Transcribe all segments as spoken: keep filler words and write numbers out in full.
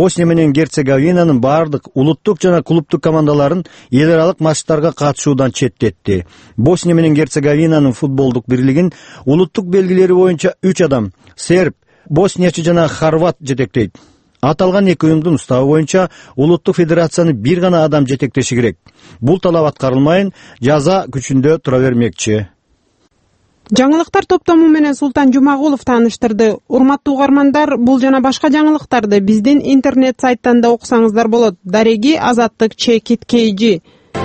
Босния менен Герцеговинанын бардык улуттук жана клубдук командаларын эл аралык матчтарга катышуудан четтетти. Босния менен Герцеговинанын футболдук бирлигин улуттук белгилери боюнча үч адам — серб, босниячы жана хорват жетектейт. Аталган эки уюмдун уставы боюнча улуттук федерацияны бир гана адам жетектеши керек. Бул талап аткарылмайын, жаза күчүндө тура бермекчи. Жаңылыктар топтому менен Султан Жумагулов тааныштырды. Урматтуу угармандар, бул жана башка жаңылыктарды биздин интернет сайттан да окусаңыздар болот. Дареги Азаттык Чекит Кейжи.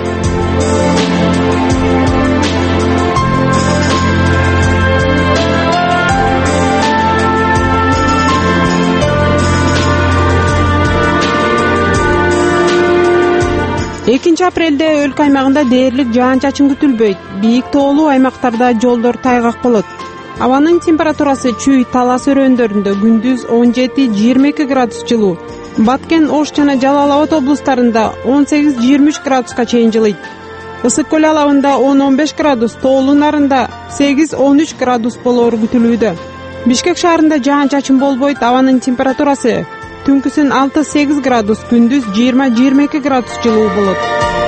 экинчи апрелде өлкө аймагында дээрлик жаан-чачын күтүлбөйт. Бийик тоолуу аймактарда жолдор тайгак болот. Абанын температурасы Чүй, Талас өрөөндөрүндө күндүз он жети жыйырма эки градус жылуу. Баткен, Ош жана Жалал Абад облустарында он сегиз жыйырма үч градуска чейин жылыйт. Ысык көл алабында он он беш градус, тоолуу нарында сегиз он үч градус болоору күтүлүүдө. Бишкек шаарында жаан-чачын болбойт. Абанын температурасы түнкүсүн алты сегиз градус, күндүз жыйырма жыйырма эки градус жылуу болот.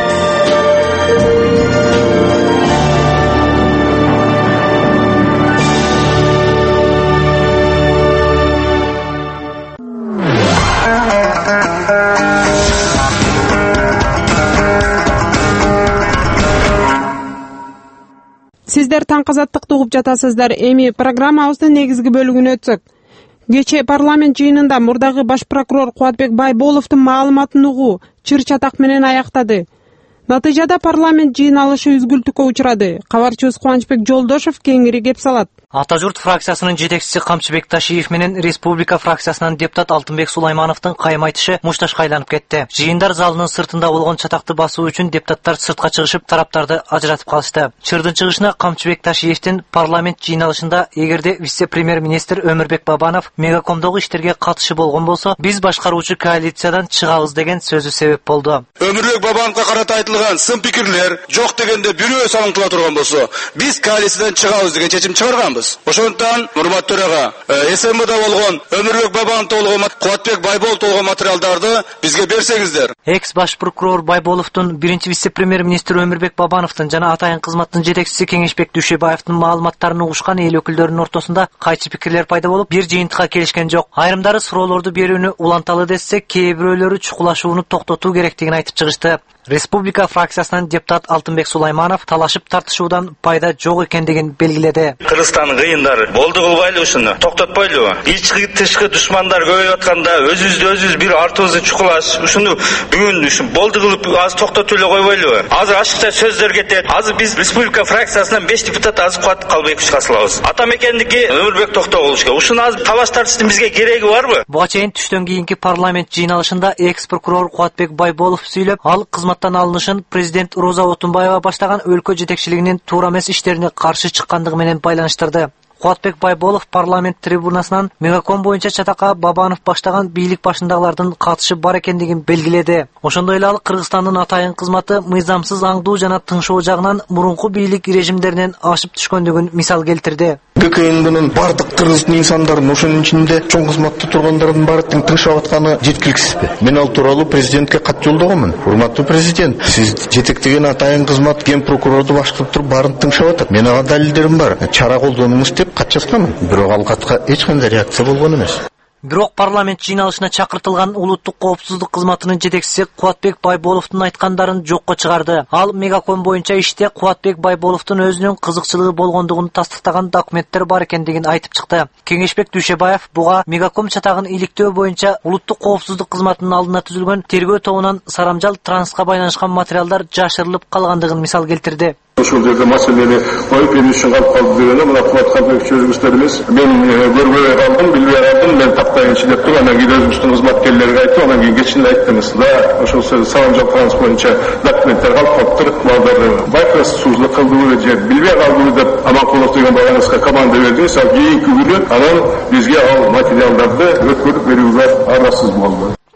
Сиздер таң казаттыкты угуп жатасыздар. Эми программабыздын негизги бөлүгүнө өтсөк. Кече парламент жыйынында мурдагы баш прокурор Кубатбек Байболовдун маалыматын угуу чыр-чатак менен аяктады. Натыйжада парламент жыйын алышы үзгүлтүккө учурады. Кабарчыбыз Кубанычбек Жолдошов кеңири кеп салат. Ата журт фракциясынын жетекчиси Камчыбек Ташиев менен Республика фракциясынан депутат Алтынбек Сулаймановдун кайым айтышы мушташка айланып кетти. Жыйындар залынын сыртында болгон чатакты басуу үчүн депутаттар сыртка чыгышып, тараптарды ажыратып калышты. Чырдын чыгышына Камчыбек Ташиевдин парламент жыйналышында эгерде вице-премьер-министр Өмүрбек Бабанов мегакомдогу иштерге катышы болгон болсо, биз башкаруучу коалициядан чыгабыз деген сөзү себеп болду. Өмүрбек Бабановго карата айтылган сын пикирлер жок дегенде бирөө салынтыла турган болсо, биз коалициядан чыгабыз деген чечим чыгарганбыз. Ошондон урматтуу төрага, СМБда болгон Өмүрбек Бабанов болгон Кубатбек Байболов болгон материалдарды бизге берсеңиздер. Экс баш прокурор Байболовдун, биринчи вице-премьер-министр Өмүрбек Бабановдун жана атайын кызматтын жетекчиси Кеңешбек Дүйшөбаевдин маалыматтарын угушкан эл өкүлдөрүнүн ортосунда кайчы пикирлер пайда болуп, бир жыйынтыкка келишкен жок. Айрымдары суроолорду берүүнү уланталы десе, кээ бирөөлөрү чукулашууну токтотуу керектигин айтып чыгышты. Республика фракциясынан депутат Алтынбек Сулайманов талашып тартышуудан пайда жок экендигин белгиледи. Кыргызстандын кыйындары болду кылбайлы ушуну, токтотпойлубу? Ички тышкы душмандар көбөйүп атканда өзүбүздү өзүбүз бир артыбызды чукулаш, ушуну бүгүн ушун болду кылып азыр токтотуп эле койбойлубу? Азыр ашыкча сөздөр кетет. Азыр биз Республика фракциясынан беш депутат азыр Кубат Калбекович касылабыз. Ата мекендики Өмүрбек Токтогулович. Ушуну азыр талаш тартыштын бизге кереги барбы? Буга чейин түштөн кийинки парламент жыйналышында экс прокурор Кубатбек Байболов сүйлөп, ал кызматтан алынышын президент Роза Отунбаева баштаган өлкө жетекчилигинин туура эмес иштерине каршы чыккандыгы менен байланыштырды. Кубатбек Байболов парламент трибунасынан мегаком боюнча чатакка Бабанов баштаган бийлик башындагылардын катышы бар экендигин белгиледи. Ошондой эле ал Кыргызстандын атайын кызматы мыйзамсыз аңдуу жана тыңшоо жагынан мурунку бийлик режимдеринен ашып түшкөндүгүн мисал келтирди. ККНдын бардык кыргыздын инсандарын, ошонун ичинде чоң кызматта тургандардын баардыгын тыңшап атканы жеткиликсизби? Мен ал тууралуу президентке кат жолдогонмун. Урматтуу президент, сиз жетектеген атайын кызмат ген прокурорду башкарып туруп баарын тыңшап атат. Мен ага далилдерим бар. Чара колдонуңуз деп кат жазганмын. Бирок ал катка эч кандай реакция болгон эмес. Бирок парламент жыйналышына чакыртылган улуттук коопсуздук кызматынын жетекчиси Кубатбек Байболовдун айткандарын жокко чыгарды. Ал мегаком боюнча иште Кубатбек Байболовдун өзүнүн кызыкчылыгы болгондугун тастыктаган документтер бар экендигин айтып чыкты. Кеңешбек Дүйшөбаев буга мегаком чатагын иликтөө боюнча улуттук коопсуздук кызматынын алдына түзүлгөн тергөө тобунан Сарамжал Транска байланышкан материалдар жашырылып калгандыгын мисал келтирди. Ошол жерде маселени коюп эмне үчүн калып калды дегенде, мына Кубат Калбекович өзүңүздөр эмес, мен көрбөй калдым, билбей калдым, мен тактайынчы деп туруп, анан кийин өзүбүздүн кызматкерлерге айттым, анан кийин кечинде айттыңыз да, ошол Сарамжал Транс боюнча документтер калып калыптыр, балдар байкасуучулук кылдыбы же билбей калдыбы деп Аманкулов деген балаңызга команда бердиңиз, ал кийинки күнү анан бизге ал материалдарды өткөрүп берүүгө аргасыз болду.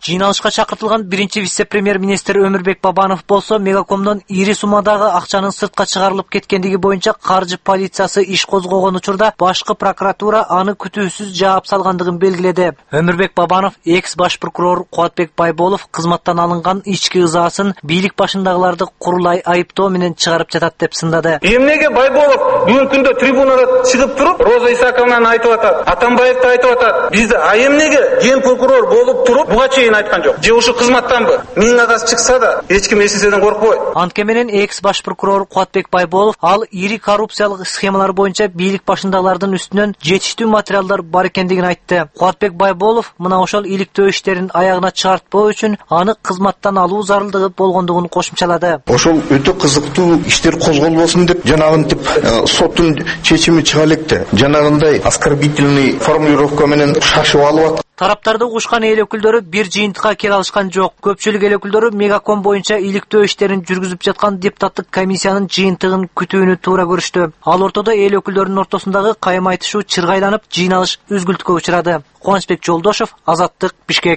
Жыйналышка чакыртылган биринчи вице-премьер-министр Өмүрбек Бабанов болсо Мегакомдон ири суммадагы акчанын сыртка чыгарылып кеткендиги боюнча каржы полициясы иш козгогон учурда башкы прокуратура аны күтүүсүз жаап салгандыгын белгиледи. Өмүрбек Бабанов экс баш прокурор Кубатбек Байболов кызматтан алынган ички ызаасын бийлик башындагыларды курулай айыптоо менен чыгарып жатат деп сындады. Эмнеге Байболов бүгүнкү күндө трибунага чыгып туруп Роза Исаковнаны айтып атат, Атамбаевди айтып атат. Биз а эмнеге ген прокурор болуп туруп буга чейин айткан жок. Же ушу кызматтанбы? Миң агасы чыкса да эч ким эсеседен коркпойт. Анткени менен экс баш прокурор Кубатбек Байболов ал ири коррупциялык схемалар боюнча бийлик башындагылардын үстүнөн жетиштүү материалдар бар экендигин айтты. Кубатбек Байболов мына ошол иликтөө иштерин аягына чыгартпоо үчүн аны кызматтан алуу зарылдыгы болгондугун кошумчалады. Ошол өтө кызыктуу иштер козголбосун деп жанагынтип соттун чечими чыга электе. Жанагындай оскорбительный формулировка менен шашып алып. Тараптарды угушкан эл өкүлдөрү бир жыйынтыкка келе алышкан жок. Көпчүлүк эл өкүлдөрү Мегаком боюнча иликтөө иштерин жүргүзүп жаткан депутаттык комиссиянын жыйынтыгын күтүүнү туура көрүштү. Ал ортодо эл өкүлдөрүнүн ортосундагы кайым айтышуу чыргайланып, жыйналыш үзгүлтүккө учурады. Кубанычбек Жолдошов, Азаттык, Бишкек.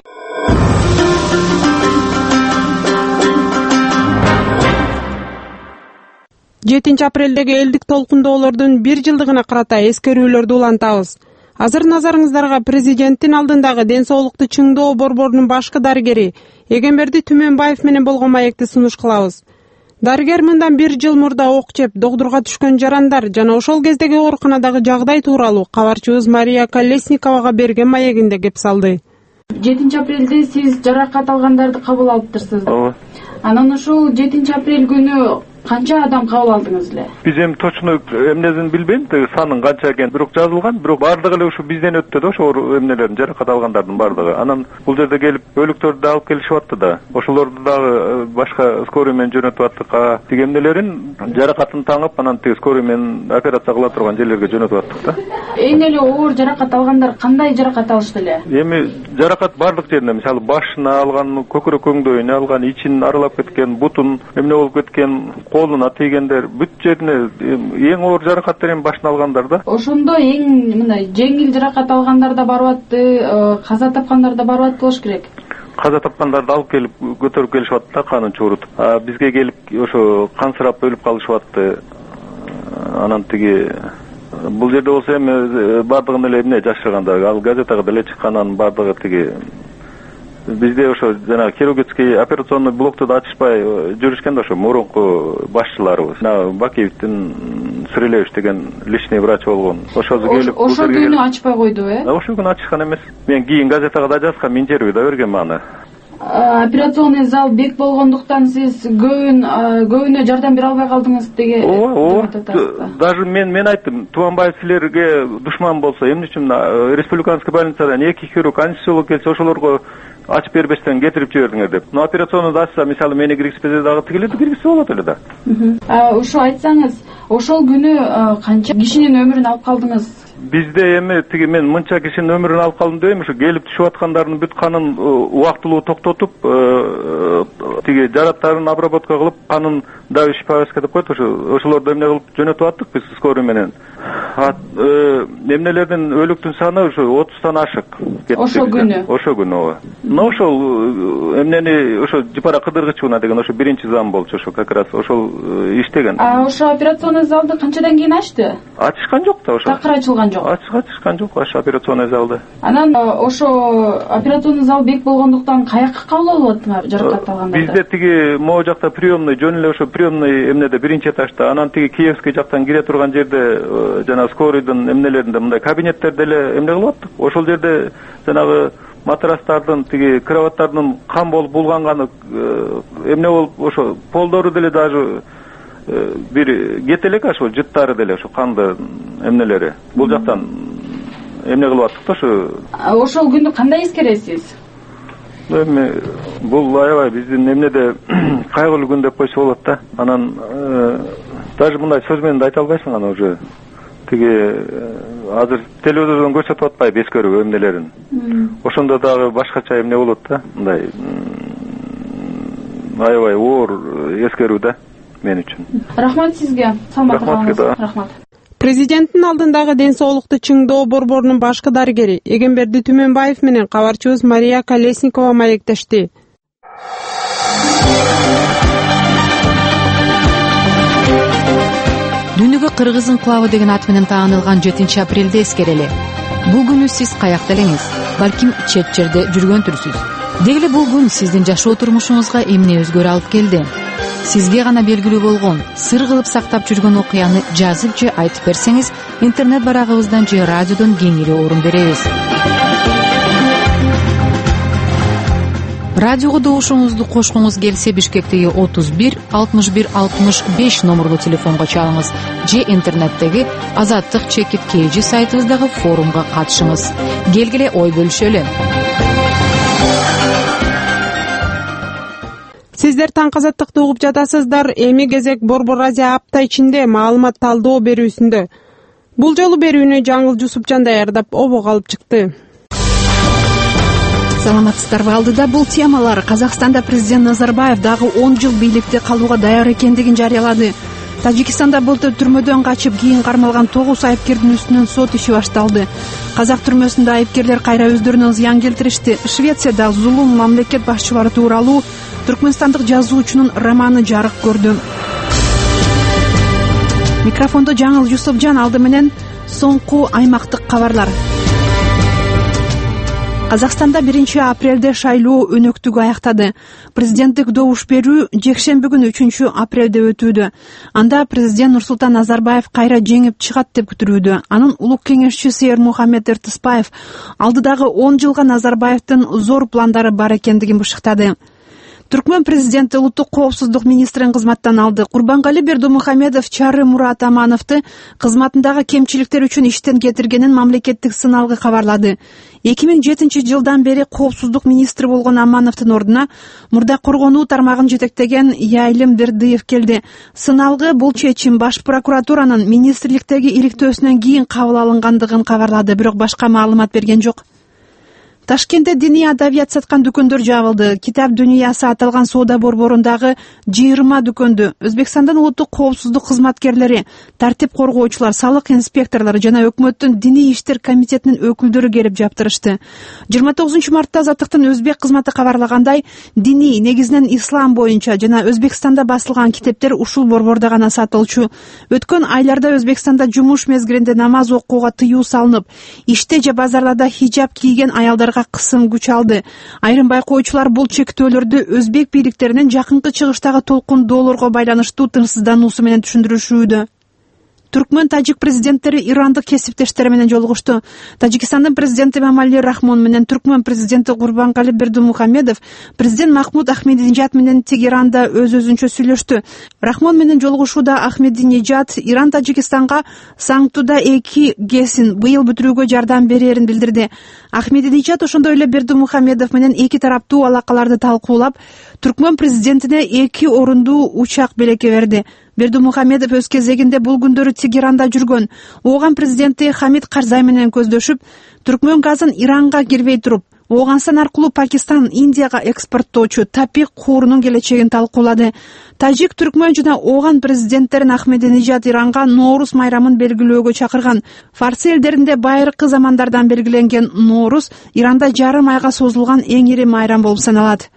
жетинчи апрелдеги элдик толкундоолордун бир жылдыгына карата эскерүүлөрдү улантабыз. Азыр назарыңыздарга президенттин алдындагы ден соолукту чыңдоо борборунун башкы дарыгери Эгемберди Түмөнбаев менен болгон маекти сунуш кылабыз. Дарыгер мындан бир жыл мурда ок жеп догдурга түшкөн жарандар жана ошол кездеги ооруканадагы жагдай тууралуу кабарчыбыз Мария Колесниковага берген маегинде кеп салды. жетинчи апрелде сиз жаракат алгандарды кабыл алыптырсыз. Ооба. Анан ушул жетинчи апрель күнү канча адам кабыл алдыңыз эле? Биз эми точно эмнесин билбейм, санын канча экенин бирок жазылган, бирок бардыгы эле ушу бизден өттү да, ошо эмнелердин жаракат алгандардын бардыгы. Анан бул жерде келип өлүктөрдү да алып келишип атты да. Ошолорду дагы башка скорый менен жөнөтүп аттык. А тиги эмнелерин жаракатын таңып, анан тиги скорый менен операция кыла турган жерлерге жөнөтүп аттык да. Эң эле оор жаракат алгандар кандай жаракат алышты эле? Эми жаракат бардык жеринде, мисалы башына алган, көкүрөк көңдөйүнө алган, ичин аралап кеткен, бутун эмне болуп кеткен, колуна тийгендер, бүт жерине эң оор жаракаттар эми башына алгандар да. Ошондо эң мындай жеңил жаракат алгандар да барып атты, каза тапкандар да барып атты болуш керек. Каза тапкандарды алып келип көтөрүп келишип атты да, канын чуурутуп. А бизге келип ошо кансырап өлүп калышып атты. Анан тиги бул жерде болсо эми бардыгын эле эмне жашырганда, ал газетага деле чыкканын бардыгы тиги бизде ошо жана хирургический операционный блокту да ачышпай жүрүшкөн да ошо мурунку башчыларыбыз. Мына Бакиевдин Сырылевич деген личный врач болгон. Ошо келип ошо күнү ачпай койду, э? Ошо күнү ачышкан эмес. Мен кийин газетага да жазгам, интервью да бергем аны. Операционный зал бек болгондуктан сиз көбүн көбүнө жардам бере албай калдыңыз деген. Ооба. Даже мен мен айттым, Тубанбаев силерге душман болсо, эмне үчүн республиканский больницадан эки хирург анестезиолог келсе ошолорго ачып бербестен кетирип жибердиңер деп. Но операционный ачса, мисалы мени киргизбесе дагы тигилерди киргизсе болот эле да. Ошо айтсаңыз, ошол күнү канча кишинин өмүрүн алып калдыңыз? Бизде эми тиги мен мынча кишинин өмүрүн алып калдым дейм, ошо келип түшүп аткандардын бүт канын убактылуу токтотуп, тиги жараттарын обработка кылып, канын давишь повязка деп коет, ошо ошолорду эмне кылып жөнөтүп аттык биз скорый менен. Эмнелердин өлүктүн саны ошо отуздан ашык. Ошо күнү. Ошо күнү ооба. Но ошол эмнени ошо жыпара кыдыргычуна деген ошо биринчи зам болчу, ошо как раз ошол иштеген. А ошо операционный залды канчадан кийин ачты? Ачышкан жок да ошо. Такыр ачылган жок. Ачышкан жок ошо операционный залды. Анан ошо операционный зал бек болгондуктан каяка кабыл алып аттыңар жаракат алгандарды? Бизде тиги могу жакта приемный, жөн эле ошо приемный эмнеде биринчи этажда, анан тиги Киевский жактан кире турган жерде жана скорыйдын эмнелеринде мындай кабинеттерде эле эмне кылып аттык. Ошол жерде жанагы матрастардын тиги кроваттардын кан болуп булганганы эмне болуп ошо полдору деле даже бир кете элек ошо жыттары деле ошо канды эмнелери. Бул жактан эмне кылып аттык да ошо. Ошол күнү кандай эскересиз? Эми бул аябай биздин эмнеде кайгылуу күн деп койсо болот да. Анан даже мындай сөз менен да айта албайсың, аны уже тиги азыр телевизордон көрсөтүп атпайбы эскерүү эмнелерин. Ошондо дагы башкача эмне болот да, мындай аябай оор эскерүү да мен үчүн. Рахмат сизге. Саламатта калыңыз. Рахмат. Президенттин алдындагы ден соолукту чыңдоо борборунун башкы дарыгери Эгемберди Түмөнбаев менен кабарчыбыз Мария Колесникова маектешти. Дүйнөгө Кыргыз инкылабы деген ат менен таанылган жетинчи апрелди эскерели. Бул күнү сиз каякта элеңиз, балким чет жерде жүргөнтүрсүз. Деги эле бул күн сиздин жашоо турмушуңузга эмне өзгөрүү алып келди? Сизге гана белгилүү болгон, сыр кылып сактап жүргөн окуяны жазып же айтып берсеңиз, интернет барагыбыздан же радиодон кеңири орун беребиз. Радиого добушуңузду кошкуңуз келсе, Бишкектеги отуз бир алтымыш бир алтымыш беш номерлуу телефонго чалыңыз же интернеттеги Азаттык чекит kg сайтыбыздагы форумга катышыңыз. Келгиле ой бөлүшөлү. Сиздер Таңк Азаттыкты угуп жатасыздар. Эми кезек Борбор Азия апта ичинде маалымат талдоо берүүсүндө. Бул жолу берүүнү Жаңыл Жусупжан даярдап обого алып чыкты. Саламатсыздарбы? Алдыда бул темалар. Казакстанда президент Назарбаев дагы он жыл бийликте калууга даяр экендигин жарыялады. Тажикстанда былтыр түрмөдөн качып кийин кармалган тогуз айыпкердин үстүнөн сот иши башталды. Казак түрмөсүндө айыпкерлер кайра өздөрүнө зыян келтиришти. Швецияда зулум мамлекет башчылары тууралуу түркмөнстандык жазуучунун романы жарык көрдү. Микрофондо Жаңыл Жусупжан, алды менен соңку аймактык кабарлар. Казакстанда биринчи апрелде шайлоо өнөктүгү аяктады. Президенттик добуш берүү жекшемби күнү үчүнчү апрелде өтүүдө. Анда президент Нурсултан Назарбаев кайра жеңип чыгат деп күтүлүүдө. Анын улук кеңешчиси Эрмухамед Эртисбаев алдыдагы он жылга Назарбаевдин зор пландары бар экендигин бышыктады. Түркмөн президенти улуттук коопсуздук министрин кызматтан алды. Курбангали Бердумухамедов Чары Мурат Амановду кызматындагы кемчиликтер үчүн иштен кетиргенин мамлекеттик сыналгы кабарлады. эки миң жетинчи жылдан бери коопсуздук министри болгон Амановдун ордуна мурда коргонуу тармагын жетектеген Яйлым Бердыев келди. Сыналгы бул чечим баш прокуратуранын министрликтеги иликтөөсүнөн кийин кабыл алынгандыгын кабарлады, бирок башка маалымат берген жок. Ташкентте диний адабият саткан дүкөндөр жабылды. Китап дүйнөсү аталган соода борборундагы жыйырма дүкөндү Өзбекстандын улуттук коопсуздук кызматкерлери, тартип коргоочулар, салык инспекторлору жана өкмөттүн диний иштер комитетинин өкүлдөрү келип жаптырышты. жыйырма тогузунчу мартта Азаттыктын өзбек кызматы кабарлагандай, диний, негизинен ислам боюнча жана Өзбекстанда басылган китептер ушул борбордо гана сатылчу. Өткөн айларда Өзбекстанда жумуш мезгилинде намаз окууга тыюу салынып, иште же базарларда хижаб кийген аялдар кысым күч алды. Айрым байкоочулар бул чектөөлөрдү өзбек бийликтеринин жакынкы чыгыштагы толкундоолорго байланыштуу тынчсыздануусу менен түшүндүрүшүүдө. Түркмөн тажик президенттери ирандык кесиптештери менен жолугушту. Тажикстандын президенти Эмомали Рахмон менен Түркмөн президенти Курбангали Бердумухамедов президент Махмуд Ахмединежад менен Тегеранда өз-өзүнчө сүйлөштү. Рахмон менен жолугушууда Ахмединежад Иран Тажикстанга Саңтуда эки гэсин быйыл бүтүрүүгө жардам берерин билдирди. Ахмединежад ошондой эле Бердумухамедов менен эки тараптуу алакаларды талкуулап, Түркмөн президентине эки орундуу учак белекке берди. Бердумухамедов өз кезегинде бул күндөрү Тегеранда жүргөн. Ооган президенти Хамид Карзай менен көздөшүп, Түркмөн газын Иранга кирбей туруп, Ооганстан аркылуу Пакистан, Индияга экспорттоочу Тапик куурунун келечегин талкуулады. Тажик, Түркмөн жана Ооган президенттерин Ахмединежад Иранга Ноорус майрамын белгилөөгө чакырган. Фарсы элдеринде байыркы замандардан белгиленген Ноорус Иранда жарым айга созулган эң ири майрам болуп саналат.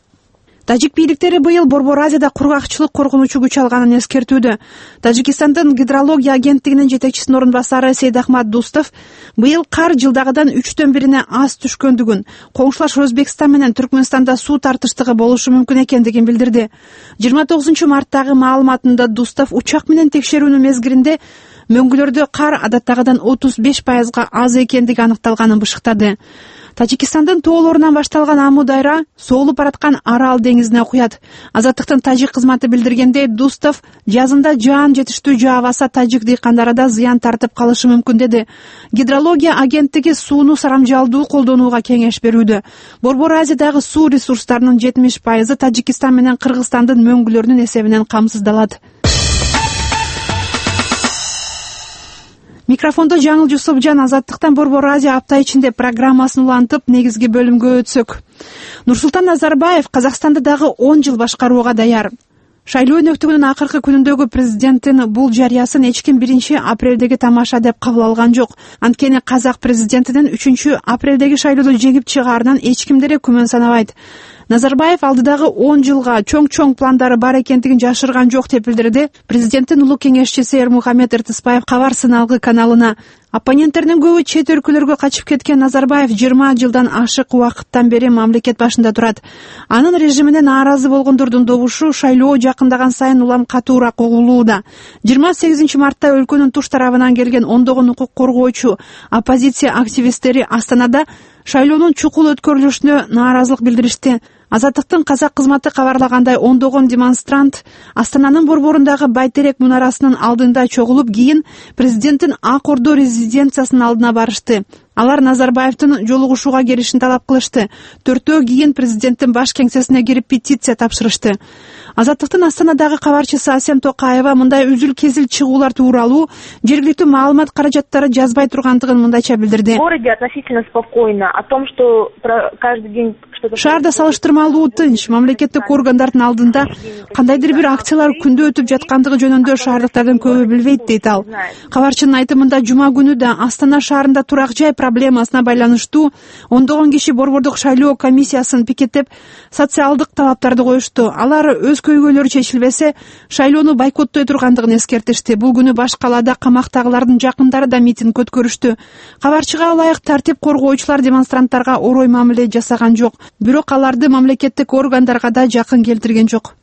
Тажик бийликтери быйыл Борбор Азияда кургакчылык коргонуучу күч алганын эскертүүдө. Тажикстандын гидрология агенттигинин жетекчисинин орун басары Сейдахмат Дустов быйыл кар жылдагыдан үчтөн бирине аз түшкөндүгүн, коңшулаш Өзбекстан менен Түркмөнстанда суу тартыштыгы болушу мүмкүн экендигин билдирди. жыйырма тогузунчу марттагы маалыматында Дустов учак менен текшерүүнүн мезгилинде мөңгүлөрдө кар адаттагыдан отуз беш пайызга аз экендиги аныкталганын бышыктады. Тажикстандын тоолорунан башталган Аму дайра соолуп бараткан Арал деңизине куят. Азаттыктын тажик кызматы билдиргендей, Дустов жазында жаан жетиштүү жаабаса тажик дыйкандары да зыян тартып калышы мүмкүн деди. Гидрология агенттиги сууну сарамжалдуу колдонууга кеңеш берүүдө. Борбор Азиядагы суу ресурстарынын жетимиш пайызы Тажикстан менен Кыргызстандын мөңгүлөрүнүн эсебинен камсыздалат. Микрофондо Жаңыл Жусупжан, Азаттыктан Борбор Азия апта ичинде программасын улантып, негизги бөлүмгө өтсөк. Нурсултан Назарбаев Казакстанды дагы он жыл башкарууга даяр. Шайлоо өнөктүгүнүн акыркы күнүндөгү президенттин бул жарыясын эч ким биринчи апрелдеги тамаша деп кабыл алган жок. Анткени казак президентинин үчүнчү апрелдеги шайлоодо жеңип чыгаарынан эч ким деле күмөн санабайт. Назарбаев алдыдагы он жылга чоң-чоң пландары бар экендигин жашырган жок деп билдирди президенттин улуу кеңешчиси Эрмухамед Эртисбаев кабар сыналгы каналына. Оппоненттеринин көбү чет өлкөлөргө качып кеткен Назарбаев жыйырма жылдан ашык убакыттан бери мамлекет башында турат. Анын режимине нааразы болгондордун добушу шайлоо жакындаган сайын улам катуураак угулууда. жыйырма сегизинчи мартта өлкөнүн туш тарабынан келген ондогон укук коргоочу оппозиция активисттери Астанада шайлоонун чукул өткөрүлүшүнө нааразылык билдиришти. Азаттыктын казак кызматы кабарлагандай ондогон демонстрант Астананын борборундагы Байтерек мунарасынын алдында чогулуп, кийин президенттин Ак Ордо резиденциясынын алдына барышты. Алар Назарбаевдин жолугушууга келишин талап кылышты. Төртөө кийин президенттин баш кеңсесине кирип петиция тапшырышты. Азаттыктын Астанадагы кабарчысы Асем Токаева мындай үзүл-кезил чыгуулар тууралуу жергиликтүү маалымат каражаттары жазбай тургандыгын мындайча билдирди. В городе относительно спокойно. О том, что каждый день шаарда салыштырмалуу тынч, мамлекеттик органдардын алдында кандайдыр бир акциялар күндө өтүп жаткандыгы жөнүндө шаардыктардын көбү билбейт дейт ал. Кабарчынын айтымында жума күнү да Астана шаарында турак жай проблемасына байланыштуу ондогон киши борбордук шайлоо комиссиясын пикеттеп социалдык талаптарды коюшту. Алар өз көйгөйлөрү чечилбесе шайлоону бойкоттой тургандыгын эскертишти. Бул күнү баш калаада камактагылардын жакындары да митинг өткөрүштү. Кабарчыга ылайык тартип коргоочулар демонстранттарга орой мамиле жасаган жок. Бирок аларды мамлекеттик органдарга да жакын келтирген жок.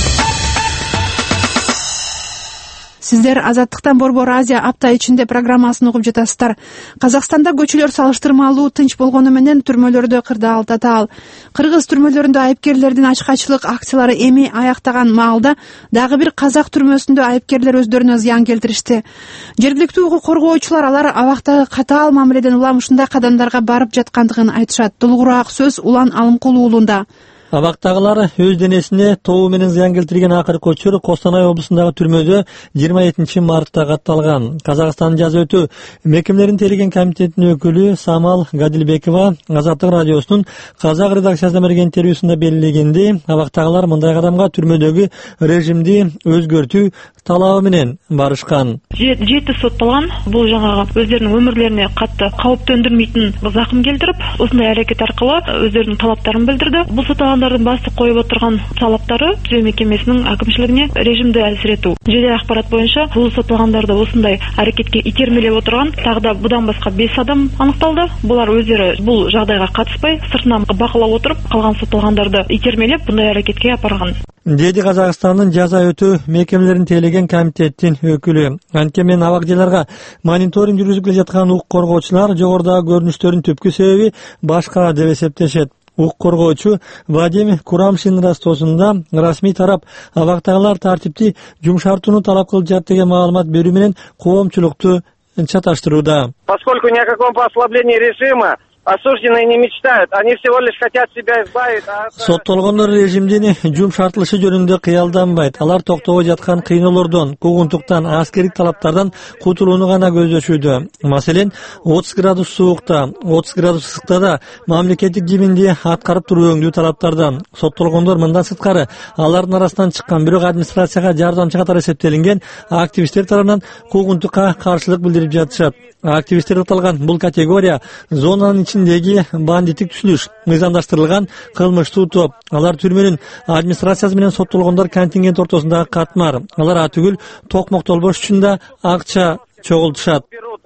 Сиздер Азаттыктан Борбор Азия апта ичинде программасын угуп жатасыздар. Казакстанда көчөлөр салыштырмалуу тынч болгону менен түрмөлөрдө кырдаал татаал. Кыргыз түрмөлөрүндө айыпкерлердин ачкачылык акциялары эми аяктаган маалда дагы бир казак түрмөсүндө айыпкерлер өздөрүнө зыян келтиришти. Жергиликтүү укук коргоочулар алар абактагы катаал мамиледен улам ушундай кадамдарга барып жаткандыгын айтышат. Толугураак сөз Улан Алымкул уулунда. Абактагылар өз денесине тобу менен зыян келтирген акыркы учур Коостанай облусундагы түрмөдө жыйырма экинчи мартта катталган. Казакстандын жаза өтүү мекемелерин тейлеген комитетинин өкүлү Самал Гадилбекова Азаттык радиосунун казак редакциясына берген интервьюсунда белгилегенде, абактагылар мындай кадамга түрмөдөгү режимди өзгөртүү талабы менен барышкан. Жети сотталган, бул жаңагы өздөрүнүн өмүрлөрүнө катты кауп төндүрмөйтүн закым келтирип, ушундай аракет аркылуу өздөрүнүн талаптарын билдирди. Бул сотталгандардын басты коюп отурган талаптары түзөө мекемесинин акимчилигине режимди алыс этүү. Жедел акпарат боюнча бул сотталгандарды ушундай аракетке итермелеп отурган тагы да будан башка беш адам аныкталды. Булар өздөрү бул жагдайга катышпай, сыртынан бакылап отуруп, калган сотталгандарды итермелеп мындай аракетке апарган. Деди Казакстандын жаза өтүү мекемелерин тейлеген комитеттин өкүлү. Анткени абактагыларга мониторинг жүргүзүп келе жаткан укук коргоочулар жогорудагы көрүнүштөрдүн түпкү себеби башка деп эсептешет. Укук коргоочу Вадим Курамшин растоосунда расмий тарап абактагылар тартипти жумшартууну талап кылып жатат деген маалымат берүү менен коомчулукту чаташтырууда. Поскольку ни о каком послаблении режима осужденные не мечтают, они всего лишь хотят себя избавить от... Соттолгондор режимдин жумшартылышы жөнүндө кыялданбайт. Алар токтобой жаткан кыйноолордон, куугунтуктан, аскердик талаптардан кутулууну гана көздөшүүдө. Маселен, отуз градус суукта, отуз градус ысыкта да мамлекеттик жиминди аткарып туруу өңдүү талаптардан. Соттолгондор мындан сырткары алардын арасынан чыккан, бирок администрацияга жардамчы катары эсептелинген активисттер тарабынан куугунтукка каршылык билдирип жатышат. Активисттер аталган бул категория зонанын ичиндеги бандиттик түшүнүш, мыйзамдаштырылган кылмыштуу топ. Алар түрмөнүн администрациясы менен соттолгондор контингент ортосундагы катмар. Алар атүгүл токмок толбош үчүн да акча чогултушат.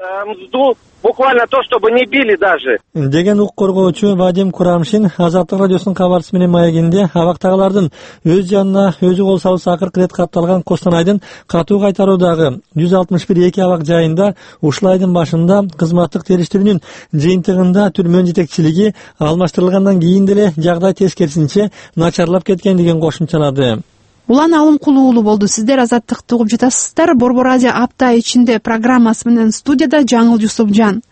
Мзду буквально то, чтобы не били даже. Деген укук коргоочу Вадим Курамшин Азаттык радиосунун кабарчысы менен маегинде абактагылардын өз жанына өзү кол салуусу акыркы ирет катталган Костанайдын катуу кайтаруудагы жүз алтымыш бир эки абак жайында ушул айдын башында кызматтык териштирүүнүн жыйынтыгында түрмөнүн жетекчилиги алмаштырылгандан кийин деле жагдай тескерисинче начарлап кеткендигин кошумчалады. Улан Алымкул уулу болду. Сиздер Азаттыкты угуп жатасыздар. Борбор Азия апта ичинде программасы менен студияда Жаңыл Жусупжан.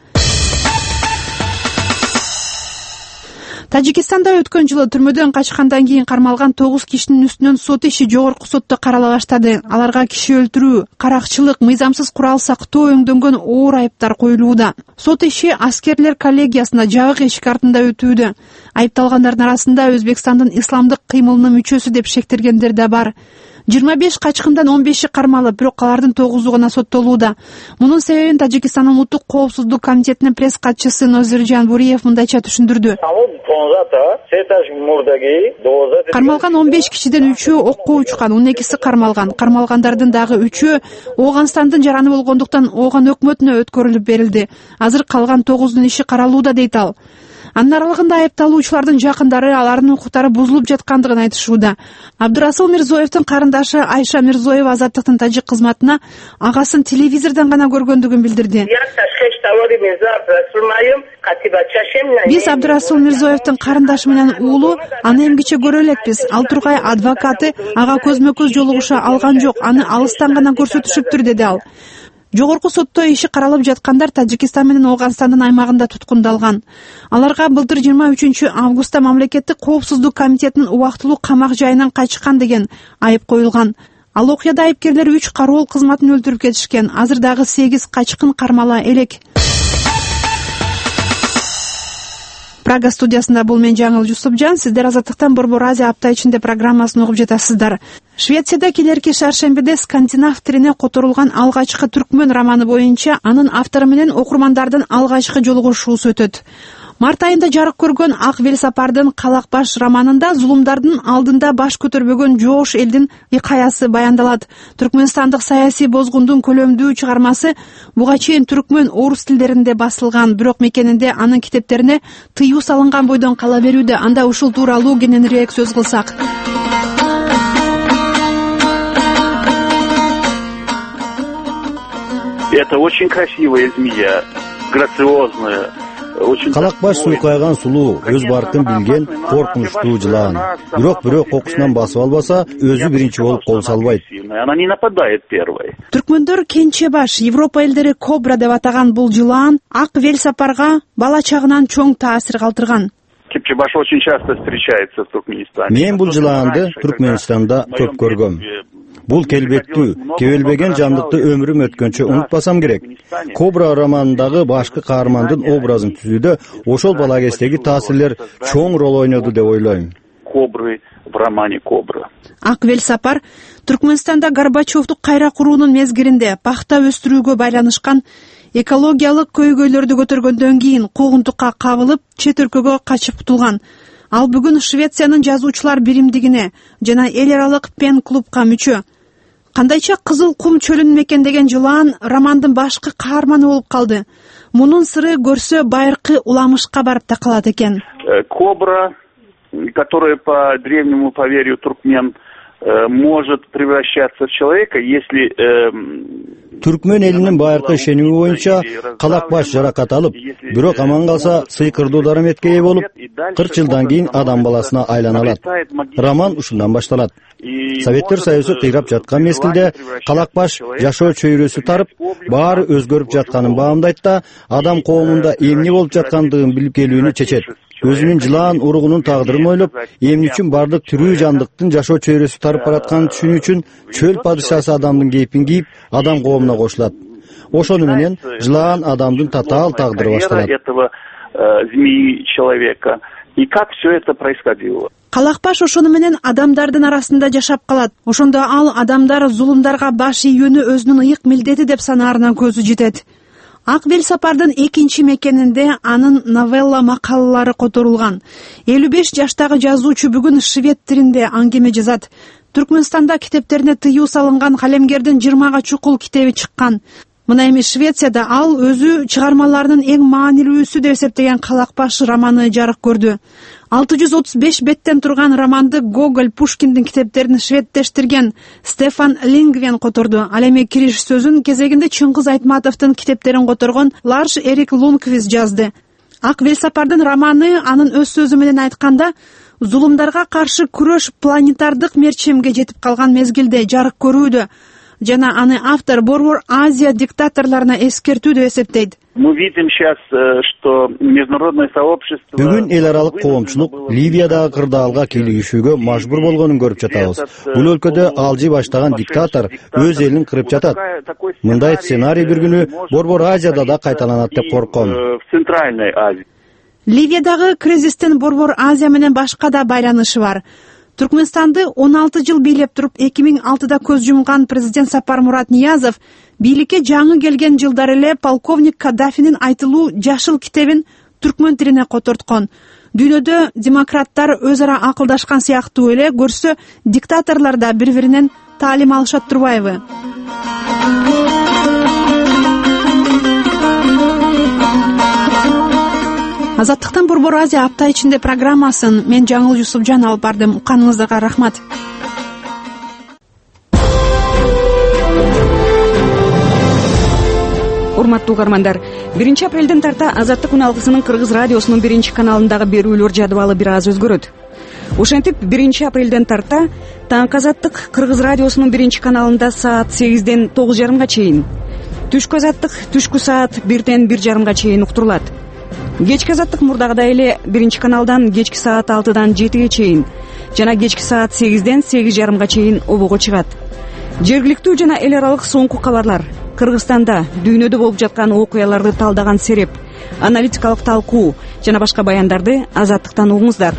Тажикстанда өткөн жылы түрмөдөн качкандан кийин кармалган тогуз кишинин үстүнөн сот иши жогорку сотто карала баштады. Аларга киши өлтүрүү, каракчылык, мыйзамсыз курал сактоо өңдөнгөн оор айыптар коюлууда. Сот иши аскерлер коллегиясында жабык эшик артында өтүүдө. Айыпталгандардын арасында Өзбекстандын исламдык кыймылынын мүчөсү деп шектелгендер да бар. жыйырма беш качкындан он беши кармалып, бирок алардын тогузу гана соттолууда. Мунун себебин Тажикстандын улуттук коопсуздук комитетинин пресс катчысы Нозиржан Буриев мындайча түшүндүрдү. Кармалган он беш кишиден үчөө окко учкан, он экиси кармалган. Кармалгандардын дагы үчөө Ооганстандын жараны болгондуктан Ооган өкмөтүнө өткөрүлүп берилди. Азыр калган тогуздун иши каралууда дейт ал. Анын аралыгында айыпталуучулардын жакындары алардын укуктары бузулуп жаткандыгын айтышууда. Абдырасыл Мирзоевдин карындашы Айша Мирзоева Азаттыктын тажик кызматына агасын телевизордон гана көргөндүгүн билдирди. Биз Абдырасыл Мирзоевдин карындашы менен уулу аны эмгиче көрө элекпиз. Ал тургай адвокаты ага көзмө-көз жолугуша алган жок, аны алыстан гана көрсөтүшүптүр, деди ал. Жогорку сотто иши каралып жаткандар Тажикстан менен Ооганстандын аймагында туткундалган. Аларга былтыр жыйырма үчүнчү августта мамлекеттик коопсуздук комитетинин убактылуу камак жайынан качкан деген айып коюлган. Ал окуяда айыпкерлер үч кароол кызматын өлтүрүп кетишкен. Азыр дагы сегиз качкын кармала элек. Прага студиясында бул мен Жаңыл Жусупжан. Сиздер Азаттыктан Борбор Азия апта ичинде программасын угуп жатасыздар. Швецияда келерки шаршембиде скандинав тилине которулган алгачкы түркмөн романы боюнча анын автору менен окурмандардын алгачкы жолугушуусу өтөт. Март айында жарык көргөн Ак Велсапардын Калак баш романында зулумдардын алдында баш көтөрбөгөн жоош элдин икаясы баяндалат. Түркмөнстандык саясий бозгундун көлөмдүү чыгармасы буга чейин түркмөн, орус тилдеринде басылган, бирок мекенинде анын китептерине тыюу салынган бойдон кала берүүдө. Анда ушул тууралуу кененирээк сөз кылсак. Это очень красивая змея, грациозная. Калак баш суйкайган сулуу, өз баркын билген, коркунучтуу жылаан. Бирок бирөө кокусунан басып албаса, өзү биринчи болуп кол салбайт. Она не нападает первой. Түркмөндөр кенче баш, Европа элдери кобра деп атаган бул жылаан Ак Велсапарга бала чагынан чоң таасир калтырган. Кепчебаш очень часто встречается в Туркменистане. Мен бул жылаанды Түркменстанда көп көргөм. Бул келбеттүү, кебелбеген жандыкты өмүрүм өткөнчө унутпасам керек. Кобра романындагы башкы каармандын образын түзүүдө ошол бала кездеги таасирлер чоң рол ойноду деп ойлойм. Кобры в романе Кобра. Ак Велсапар Түркменстанда Горбачевду кайра куруунун мезгилинде пахта өстүрүүгө байланышкан экологиялык көйгөйлөрдү көтөргөндөн кийин куугунтукка кабылып, чет өлкөгө качып кутулган. Ал бүгүн Швециянын жазуучулар биримдигине жана эл аралык пен клубка мүчө. Кандайча Кызыл кум чөлүн мекендеген жылаан романдын башкы каарманы болуп калды. Мунун сыры көрсө байыркы уламышка барып такалат экен. Кобра, которая по древнему поверью туркмен может превращаться в человека, если Түркмөн элинин байыркы ишеними боюнча калак баш жаракат алып, бирок аман калса сыйкырдуу дараметке ээ болуп, кырк жылдан кийин адам баласына айлана алат. Роман ушундан башталат. Советтер Союзу кыйрап жаткан мезгилде калак баш жашоо чөйрөсү тарып, баары өзгөрүп жатканын баамдайт да, адам коомунда эмне болуп жаткандыгын билип келүүнү чечет. Өзүнүн жылаан уругунун тагдырын ойлоп, эмне үчүн бардык тирүү жандыктын жашоо чөйрөсү тарып баратканын түшүнүү үчүн чөл падышасы адамдын кейпин кийип, адам коомуна кошулат. Ошону менен жылаан адамдын татаал тагдыры башталат. Этого змеи человека. И как все это происходило? Калакбаш ошону менен адамдардын арасында жашап калат. Ошондо ал адамдар зулумдарга баш ийүүнү өзүнүн ыйык милдети деп санаарына көзү жетет. Ак Велсапардын экинчи мекенинде анын новелла макалалары которулган. элүү беш жаштагы жазуучу бүгүн швед тилинде аңгеме жазат. Түркмөнстанда китептерине тыюу салынган калемгердин жыйырмага чукул китеби чыккан. Мына эми Швецияда ал өзү чыгармаларынын эң маанилүүсү деп эсептеген Калак баш романы жарык көрдү. алты жүз отуз беш беттен турган романды Гоголь, Пушкиндин китептерин шведтештирген Стефан Лингвен которду. Ал эми кириш сөзүн кезегинде Чыңгыз Айтматовдун китептерин которгон Ларш Эрик Лунквист жазды. Ак Велсапардын романы анын өз сөзү менен айтканда зулумдарга каршы күрөш планетардык мерчемге жетип калган мезгилде жарык көрүүдө жана аны автор Борбор Азия диктаторлоруна эскертүү деп эсептейт. Мы видим сейчас, что международное сообщество... Бүгүн эл аралык коомчулук Ливиядагы кырдаалга кийлигишүүгө мажбур болгонун көрүп жатабыз. Бул өлкөдө алжый баштаган диктатор өз элин кырып жатат. Мындай сценарий бир күнү Борбор Азияда да кайталанат деп корком. В Центральной Азии. Ливиядагы кризистин Борбор Азия менен башка да байланышы бар. Түркмөнстанды он алты жыл бийлеп туруп эки миң алтыда көз жумган президент Сапармурат Ниязов бийликке жаңы келген жылдары эле полковник Каддафинин айтылуу жашыл китебин түркмөн тилине которткон. Дүйнөдө демократтар өз ара акылдашкан сыяктуу эле көрсө диктаторлор да бири-биринен таалим алышат турбайбы? Азаттыктан Борбор Азия апта ичинде программасын мен Жаңыл Юсупжан алып бардым. Укканыңыздарга рахмат. Урматтуу угармандар, биринчи апрелден тарта Азаттык үн алгысынын Кыргыз радиосунун биринчи каналындагы берүүлөр жадыбалы бир аз өзгөрөт. Ошентип биринчи апрелден тарта Таңкы Азаттык Кыргыз радиосунун биринчи каналында саат сегизден тогуз жарымга чейин, түшкү Азаттык түшкү саат бирден бир жарымга чейин уктурулат. Кечки Азаттык мурдагыдай эле биринчи каналдан кечки саат алтыдан жетиге чейин жана кечки саат сегизден сегиз жарымга чейин обого чыгат. Жергиликтүү жана эл аралык соңку кабарлар, Кыргызстанда, дүйнөдө болуп жаткан окуяларды талдаган сереп, аналитикалык талкуу жана башка баяндарды Азаттыктан угуңуздар.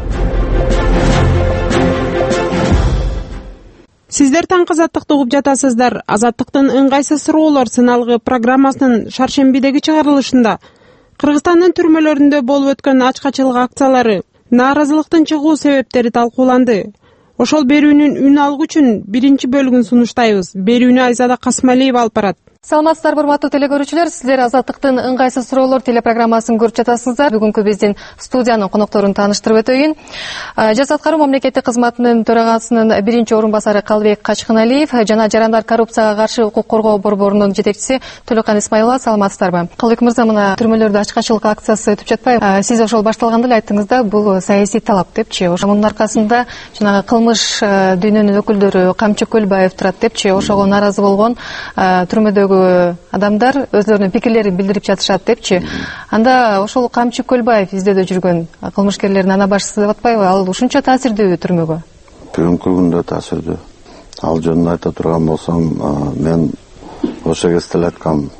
Сиздер Таңкы Азаттыкты угуп жатасыздар. Азаттыктын ыңгайсыз суроолор сыналгы программасынын шаршембидеги чыгарылышында Кыргызстандын түрмөлөрүндө болуп өткөн ачкачылык акциялары, нааразылыктын чыгуу себептери талкууланды. Ошол берүүнүн үн алгы үчүн биринчи бөлүгүн сунуштайбыз. Берүүнү Айзада Касмалиева алып барат. Саламатсыздарбы, урматтуу телекөрүүчүлөр, сиздер Азаттыктын ыңгайсыз суроолор телепрограммасын көрүп жатасыңыздар. Бүгүнкү биздин студиянын конокторун тааныштырып өтөйүн. Жас аткаруу мамлекеттик кызматынын төрагасынын биринчи орун басары Калыбек Качкыналиев жана жарандар коррупцияга каршы укук коргоо борборунун жетекчиси Төлөкан Исмаилова. Саламатсыздарбы? Калыбек мырза, мына түрмөлөрдө ачкачылык акциясы өтүп жатпайбы? Сиз ошол башталганда эле айттыңыз да, бул саясий талап депчи. Ошонун аркасында жанагы кылмыш дүйнөнүн өкүлдөрү Камчы Көлбаев турат депчи. Ошого нааразы болгон түрмөдөгү адамдар өзлөрүнүн пикирлерин билдирип жатышат депчи. Анда ошол Камчы Көлбаев издөөдө жүргөн кылмышкерлердин ана башчысы деп атпайбы? Ал ушунча таасирдүүбү түрмөгө? Бүгүнкү күндө таасирдүү. Ал жөнүндө айта турган болсом, мен ошо кезде эле айткам,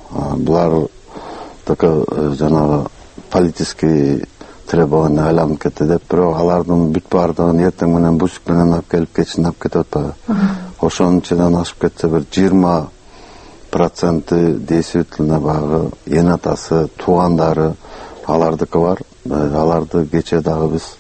булардыкы жанагы политический требование айланып кетти деп, бирок алардын бүт баардыгын эртең менен бусик менен алып келип кечин алып кетип атпайбы? Ошонун ичинен ашып кетсе бир жыйырма проценти действительно багы эне атасы, туугандары алардыкы бар. Аларды кече дагы биз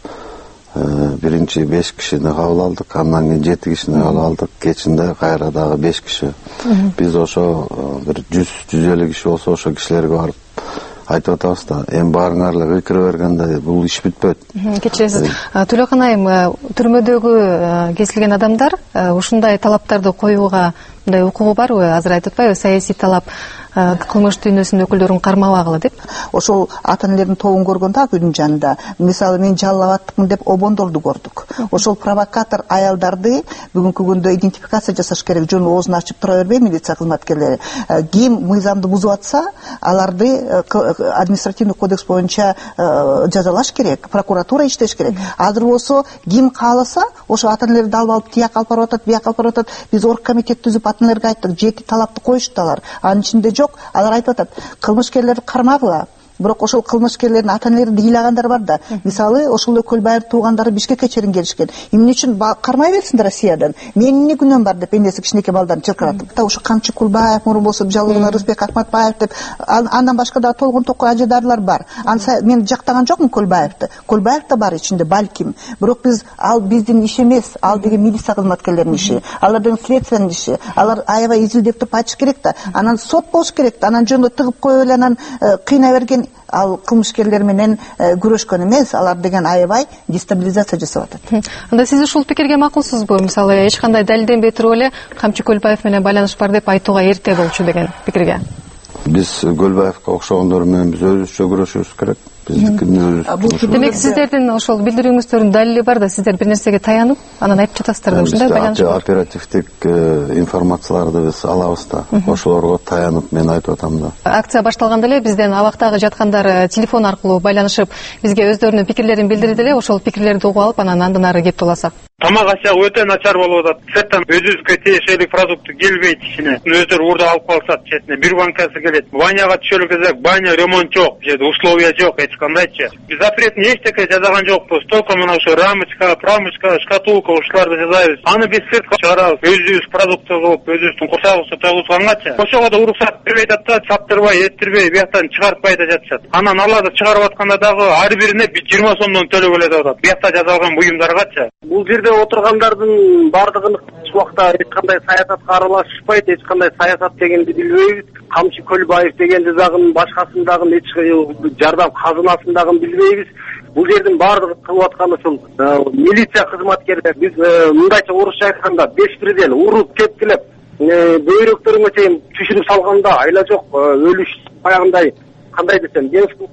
биринчи беш кишини кабыл алдык, андан кийин жети кишини кабыл алдык, кечинде кайра дагы беш киши. Биз ошо бир жүз жүз элүү киши болсо ошо кишилерге барып айтып атабыз да, эми баарыңар эле кыйкыра бергенде бул иш бүтпөйт. Кечиресиз. Төлөкан айым, түрмөдөгү кесилген адамдар ушундай талаптарды коюуга мындай укугу барбы? Азыр айтып атпайбы, саясий талап кылмыш дүйнөсүнүн өкүлдөрүн кармабагыла деп. Ошол ата энелердин тобун көргөндө күнүн жанында, мисалы мен жаллап аттыкмын деп обондорду көрдүк. Ошол провокатор аялдарды бүгүнкү күндө идентификация жасаш керек. Жөн оозун ачып тура бербей милиция кызматкерлери. Ким мыйзамды бузуп атса, аларды административный кодекс боюнча жазалаш керек, прокуратура иштеш керек. Азыр болсо ким кааласа, ошо ата энелерди алып алып тияк алып барып атат, бияк алып барып атат. Биз оргкомитет түзүп ата энелерге айттык, жети талапты коюшту алар. Анын ичинде жок, алар айтып атат, кылмышкерлерди кармагыла. Бирок ошол кылмышкерлердин ата энелерин ыйлагандар бар да. Мисалы, ошол Көлбаев туугандары Бишкекке чейин келишкен. Эмне үчүн кармай берсиндер Россиядан? Менин эмне күнөөм бар деп энеси кичинекей балдарын чыркыратып. Та ошо Камчы Кулбаев, мурун болсо жалгына Рысбек Акматбаев деп, андан башка да толгон токой ажыдарлар бар. Анса мен жактаган жокмун Көлбаевди. Көлбаев да бар ичинде балким. Бирок биз ал биздин иш эмес, ал деген милиция кызматкерлеринин иши, алар деген следственный иши. Алар аябай изилдеп туруп айтыш керек да. Анан сот болуш керек да. Анан жөнүндө тыгып коюп эле анан кыйнай берген ал кылмышкерлер менен күрөшкөн эмес, алар деген аябай дестабилизация жасап атат. Анда сиз ушул пикирге макулсузбу? Мисалы, эч кандай далилденбей туруп эле Камчы Көлбаев менен байланыш бар деп айтууга эрте болчу деген пикирге. Биз Көлбаевке окшогондор менен биз өзүбүзчө күрөшүбүз керек. Демек сиздердин ошол билдирүүңүздөрдүн далили бар да, сиздер бир нерсеге таянып, анан айтып жатасыздар да, ушундай байланыш бар. Оперативдик информацияларды биз алабыз да, ошолорго таянып мен айтып атам да. Акция башталганда эле бизден абактагы жаткандар телефон аркылуу байланышып, бизге өздөрүнүн пикирлерин билдирди эле, ошол пикирлерди угуп алып, анан андан ары кеп толасак. Тамак ачагы өтө начар болуп атат. Сырттан өзүбүзгө тиешелүү продукты келбейт ичине. Өздөрү урда алып калышат четине. Бир банкасы келет. Баняга түшөлү кезек баня ремонт жок, же условия жок, эч кандайчы. Биз запретни эчтеке жазаган жокпуз. Только мына ушу рамочка, прамочка, шкатулка ушуларды жазабыз. Аны биз сыртка чыгарабыз. Өзүбүз продукты кылып, өзүбүздүн курсагыбызга тогузганча. Ошого да уруксат бербейт атат, чаптырбай, эттирбей, бияктан чыгарпай да жатышат. Анан аларды чыгарып атканда дагы ар бирине жыйырма сомдон төлөгөлө деп атат. Биякта жазылган буюмдаргачы. Бул жерде отургандардын бардыгын эч убакта эч кандай саясатка аралашышпайт, эч кандай саясат дегенди билбейбиз. Камчы Көлбаев дегенди дагы башкасын дагы эч жардам казынасын дагы билбейбиз. Бул жердин бардыгы кылып атканы ушул милиция кызматкерлери. Биз мындайча орусча айтканда беш бирден уруп кепкилеп бөйрөктөрүңө чейин түшүрүп салганда айла жок өлүш баягындай кандай десем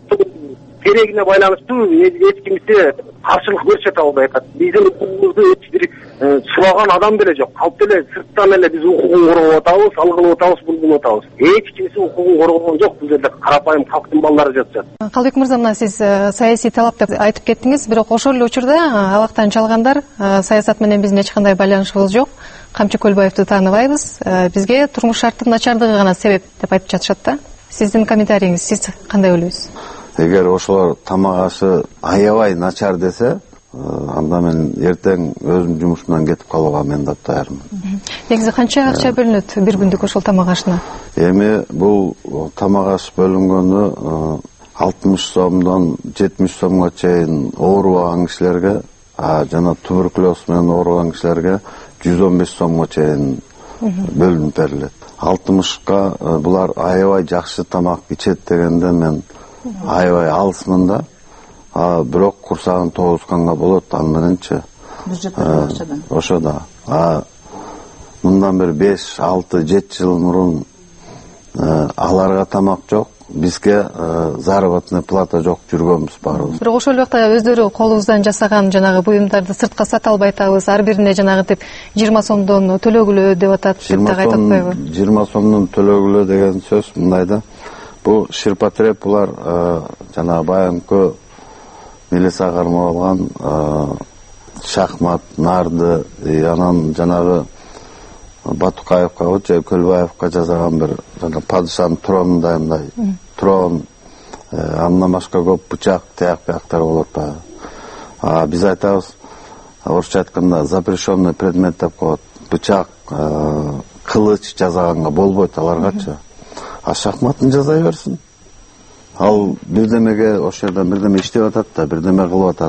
керегине байланыштуу эч кимсе каршылык көрсөтө албайт. Биздин укугубузду эч бир сулаган адам деле жок. Калп деле сырттан эле биз укугун коргоп атабыз, ал кылып атабыз, бул кылып атабыз. Эч кимсе укугун коргогон жок. Бул жерде карапайым калктын балдары жатышат. Калбек мырза, мына сиз саясий талап деп айтып кеттиңиз, бирок ошол эле учурда алактан чалгандар саясат менен биздин эч кандай байланышыбыз жок. Камчы Көлбаевди тааныбайбыз. Бизге турмуш шарттын начардыгы гана себеп деп айтып жатышат да. Сиздин комментарийиңиз, сиз кандай ойлойсуз? Эгер ошолор тамак ашы аябай начар десе, анда мен эртең өзүм жумушумдан кетип калууга мен да даярмын. Негизи канча акча бөлүнөт бир күндүк ошол тамак ашына? Эми бул тамак аш бөлүнгөнү алтымыш сомдон жетимиш сомго чейин ооруган кишилерге, жана туберкулез менен ооруган кишилерге жүз он беш сомго чейин бөлүнүп берилет. алтымышка булар аябай жакшы тамак ичет дегенде мен аябай алысмын да. А бирок курсагын тогузганга болот, ал мененчи. Бюджеттен акчадан. Ошо да. А мындан бир беш, алты, жети жыл мурун аларга тамак жок, бизге заработная плата жок, жүргөнбүз баарыбыз. Бирок ошол убакта өздөрү колубуздан жасаган жанагы буюмдарды сыртка сата албай атабыз, ар бирине жанагы деп жыйырма сомдон төлөгүлө деп атат, деп так айтып атпайбы? жыйырма сомдон төлөгүлө деген сөз мындай да. Бу ширпотреб булар жана баягы милиция кармап алган шахмат, нарды, анан жанагы Батукаевка же Көлбаевка жасаган бир жана падышанын тронундай мындай трон, андан башка көп бычак, таяк бияктар болот да. А биз айтабыз, орусча айтканда запрещенный предмет деп коет. Бычак, кылыч жасаганга болбойт аларгачы. А шахматын жаза берсин. Ал бирдемеге ошол жерде бирдеме иштеп атат да, бирдеме кылып атат.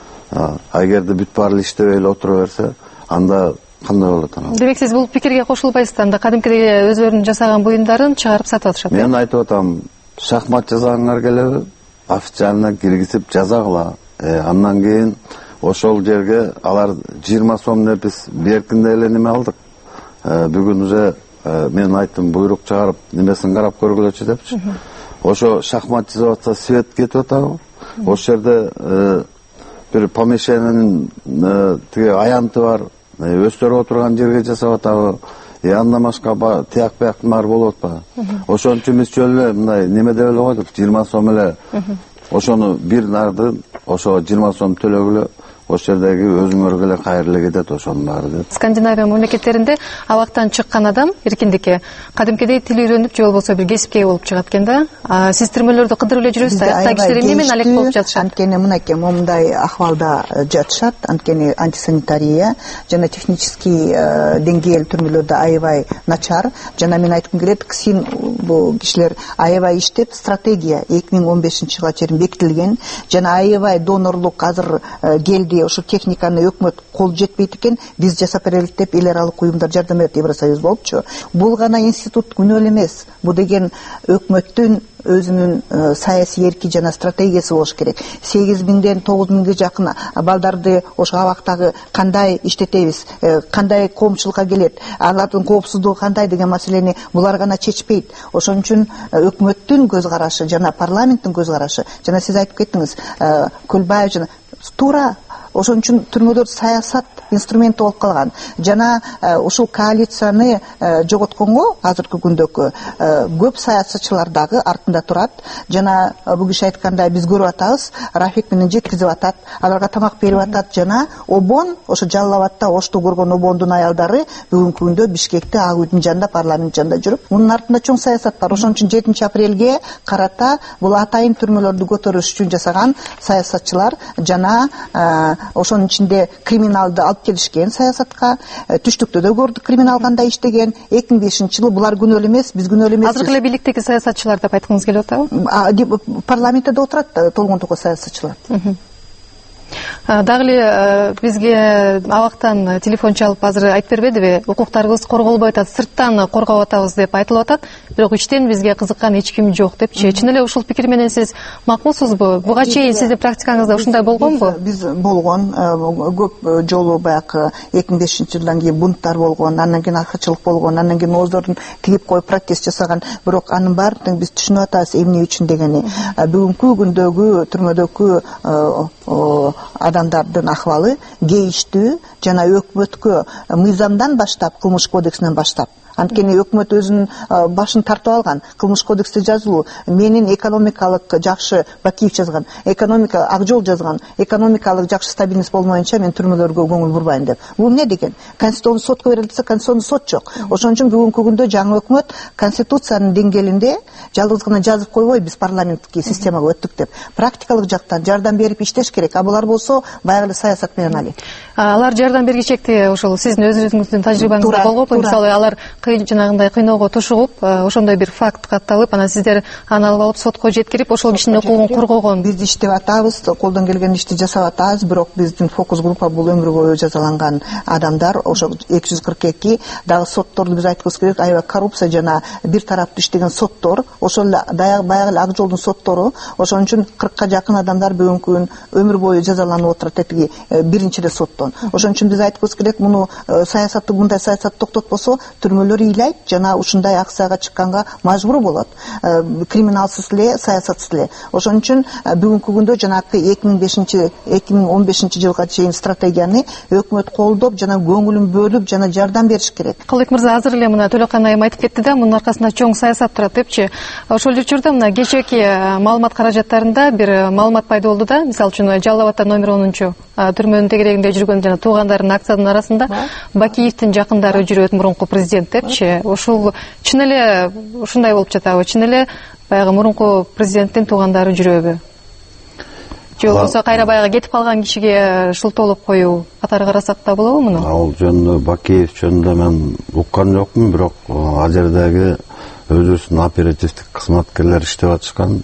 А эгерде бүт баары иштебей эле отура берсе, анда кандай болот анан? Демек сиз бул пикирге кошулбайсыз, анда кадимкидей өздөрүнүн жасаган буюмдарын чыгарып сатып атышат. Мен айтып атам, шахмат жасагаңар келеби, официально киргизип жазагыла. Андан кийин ошол жерге алар жыйырма сом деп биз беркинде эле неме алдык. Бүгүн уже мен айттым, буйрук чыгарып, немесин карап көргүлөчү депчи. Ошо шахмат жасап атса свет кетип атабы? Ошол жерде бир помещениянын тиги аянты бар, өздөрү отурган жерге жасап атабы? Андан башка тияк бияктын баары болуп атпайбы? Ошон үчүн биз жөн эле мындай неме деп эле койдук, жыйырма сом эле. Ошону бир нарды, ошого жыйырма сом төлөгүлө, ошол жердеги өзүңөргө эле кайрылы кетет ошонун баары деп. Скандинавия мамлекеттеринде абактан чыккан адам эркиндикке кадимкидей тил үйрөнүп, же болбосо бир кесипке болуп чыгат экен да. Сиз тирмөлөрдө кыдырып эле жүрөсүз, аяктагы кишилер эмне менен алек болуп жатышат? Анткени мынакей момундай ахвалда жатышат, анткени антисанитария жана технический деңгээл түрмөлөрдө аябай начар. Жана мен айткым келет, КСИН бул кишилер аябай иштеп, стратегия эки миң он бешинчи жылга чейин бекитилген, жана аябай донорлук азыр келди. Ошо техниканы өкмөт кол жетпейт экен, биз жасап берелик деп эл аралык уюмдар жардам берет, Евросоюз болупчу. Бул гана институт күнөө эле эмес. Бул деген өкмөттүн өзүнүн саясий эрки жана стратегиясы болуш керек. сегиз миңден тогуз миңге жакын балдарды ошо абактагы кандай иштетебиз, кандай коомчулукка келет, алардын коопсуздугу кандай деген маселени булар гана чечпейт. Ошон үчүн өкмөттүн көз карашы жана парламенттин көз карашы, жана сиз айтып кеттиңиз, Көлбаев жана туура. Ошон үчүн түрмөдө саясат инструменти болуп калган. Жана ушул коалицияны жоготконго азыркы күндөгү көп саясатчылар дагы артында турат. Жана бул киши айткандай биз көрүп атабыз, Рафик менен жеткизип атат, аларга тамак берип атат. Жана обон ошо Жалал Абадта ошту көргөн обондун аялдары бүгүнкү күндө Бишкекте ак үйдүн жанында, парламент жанында жүрүп, мунун артында чоң саясат бар. Ошон үчүн жетинчи апрелге карата бул атайын түрмөлөрдү көтөрүш үчүн жасаган саясатчылар жана ошонун ичинде криминалды алып келишкен саясатка, түштүктө да көрдүк криминал кандай иштеген. эки миң бешинчи жылы булар күнөөлүү эмес, биз күнөөлүү эмес. Азыркы эле бийликтеги саясатчылар деп айткыңыз келип атабы? Парламентте да отурат толгон токой саясатчылар. Дагы эле бизге абактан телефон чалып азыр айтып бербедиби, укуктарыбыз корголбой атат, сырттан коргоп атабыз деп айтылып атат, бирок ичтен бизге кызыккан эч ким жок депчи. Чын эле ушул пикир менен сиз макулсузбу? Буга чейин сиздин практикаңызда ушундай болгонбу? Биз болгон, көп жолу баягы эки миң бешинчи жылдан кийин бунттар болгон, андан кийин акырчылык болгон, андан кийин ооздордун тигип коюп протест жасаган, бирок анын баарын биз түшүнүп атабыз эмне үчүн дегени. Бүгүнкү күндөгү түрмөдөгү адамдардын акыбалы кейиштүү жана өкмөткө мыйзамдан баштап, кылмыш кодексинен баштап. Анткени өкмөт өзүнүн башын тартып алган. Кылмыш кодексте жазылуу. Менин экономикалык жакшы Бакиев жазган, экономика Акжол жазган, экономикалык жакшы стабильность болмоюнча мен түрмөлөргө көңүл бурбайм деп. Бул эмне деген? Конституционный сотко берилсе, конституционный сот жок. Ошон үчүн бүгүнкү күндө жаңы өкмөт конституциянын деңгээлинде жалгыз гана жазып койбой, биз парламенттик системага өттүк деп. Практикалык жактан жардам берип иштеш керек. А булар болсо баягы эле саясат менен али. Алар жардам бергичекти ошол сиздин өзүңүздүн тажрыйбаңызда болгонбу? Мисалы алар жанагындай кыйноого тушугуп, ошондой бир факт катталып, анан сиздер аны алып алып сотко жеткирип, ошол кишинин укугун коргогон. Биз иштеп атабыз, колдон келген ишти жасап атабыз, бирок биздин фокус группа бул өмүр бою жазаланган адамдар, ошо эки жүз кырк эки дагы сотторду биз айткыбыз керек, аябай коррупция жана бир тараптуу иштеген соттор, ошол баягы эле Акжолдун соттору, ошон үчүн кыркка жакын адамдар бүгүнкү күн өмүр бою жазаланып отурат этиги биринчи эле соттон. Ошон үчүн биз айткыбыз керек, муну саясатты мындай саясат токтотпосо түрмөлөр ыйлайт жана ушундай акцияга чыкканга мажбур болот. Криминалсыз эле, саясатсыз эле. Ошон үчүн бүгүнкү күндө жанагы эки миң бешинчи эки миң он бешинчи жылга чейин стратегияны өкмөт колдоп жана көңүлүн бөлүп жана жардам бериш керек. Кылык мырза азыр эле мына Төлөкан айым айтып кетти да, мунун аркасында чоң саясат турат депчи. Ошол учурда мына кечээки маалымат каражаттарында бир маалымат пайда болду да, мисалы үчүн Жалал Абадта номер онунчу түрмөнүн тегерегинде жүргөн жана туугандардын акциянын арасында Бакиевдин жакындары жүрөт, мурунку президент депчи. Ошол чын эле ушундай болуп жатабы? Чын эле баягы мурунку президенттин туугандары жүрөбү? Же болбосо кайра баягы кетип калган кишиге шылтоолоп коюу катары карасак да болобу муну? Ал жөнүндө Бакиев жөнүндө мен уккан жокмун, бирок ал жердеги өзүбүздүн оперативдик кызматкерлер иштеп атышкан.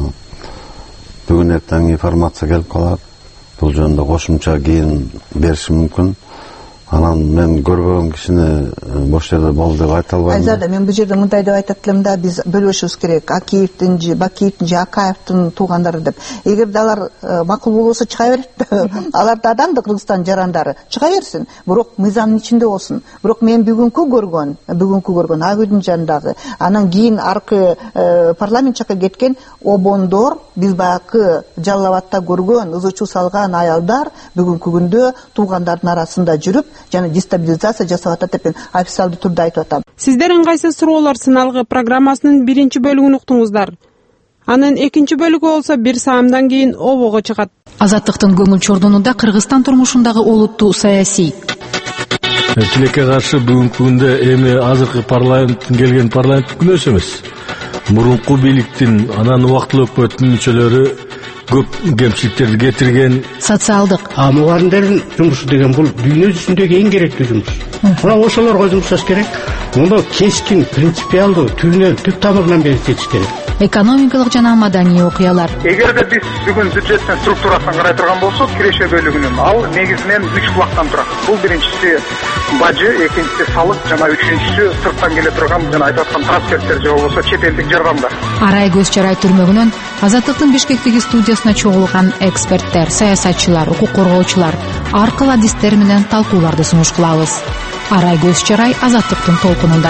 Бүгүн эртең информация келип калат. Бул жөнүндө кошумча кийин беришим мүмкүн. Анан мен көрбөгөн кишини бош жерде болду деп айта албайм. Айзада, мен бул жерде мындай деп айтат элем да, биз бөлүшүбүз керек. Акиевдин, Бакиевдин же Акаевдин туугандары деп. Эгерде алар макул болбосо чыга берет. Алар да адам да, Кыргызстан жарандары. Чыга берсин, бирок мыйзамдын ичинде болсун. Бирок мен бүгүнкү көргөн, бүгүнкү көргөн Ак үйдүн жанындагы, анан кийин аркы парламент жакка кеткен обондор, биз баягы Жалал Абадта көргөн, ызы чуу салган аялдар бүгүнкү күндө туугандардын арасында жүрүп жана дестабилизация жасап атат деп мен официалдуу түрдө айтып атам. Сиздер ыңгайсыз суроолор сыналгы программасынын биринчи бөлүгүн уктуңуздар. Анын экинчи бөлүгү болсо бир саамдан кийин обого чыгат. Азаттыктын көңүл чордонунда Кыргызстан турмушундагы олуттуу саясий тилекке каршы бүгүнкү күндө эми азыркы парламенттин келген парламенттик күнөөсү эмес. Мурунку бийликтин анан убактылуу өкмөттүн мүчөлөрү көп кемчиликтерди кетирген. Социалдык. А мугалимдердин жумушу деген бул дүйнө жүзүндөгү эң керектүү жумуш. Мына ошолорго жумуш жасаш керек. Муну кескин, принципиалдуу, түрүнөн, түп тамырынан бери чечиш керек. Экономикалык жана маданий окуялар. Эгерде биз бүгүн бюджеттин структурасын карай турган болсок, киреше бөлүгүнүн ал негизинен үч булактан турат. Бул биринчиси бажы, экинчиси салык жана үчүнчүсү сырттан келе турган жана айтып аткан трансферттер же болбосо чет элдик жардамдар. Арай көз чарай түрмөгүнөн Азаттыктын Бишкектеги студиясына чогулган эксперттер, саясатчылар, укук коргоочулар ар кыл адистер менен талкууларды сунуш кылабыз. Арай көз чарай Азаттыктын толкунунда.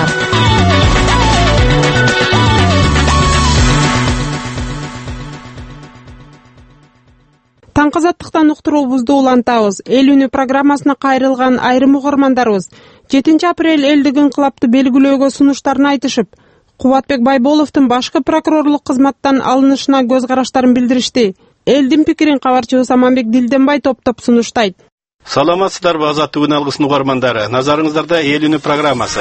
Таңкы азаттыктан уктуруубузду улантабыз. Эл үнү программасына кайрылган айрым угармандарыбыз жетинчи апрель элдик инкылапты белгилөөгө сунуштарын айтышып, Кубатбек Байболовдун башкы прокурорлук кызматтан алынышына көз караштарын билдиришти. Элдин пикирин кабарчыбыз Аманбек Дилденбай топтоп сунуштайт. Саламатсыздарбы азаттык үн алгысынын угармандары. Назарыңыздарда Эл үнү программасы.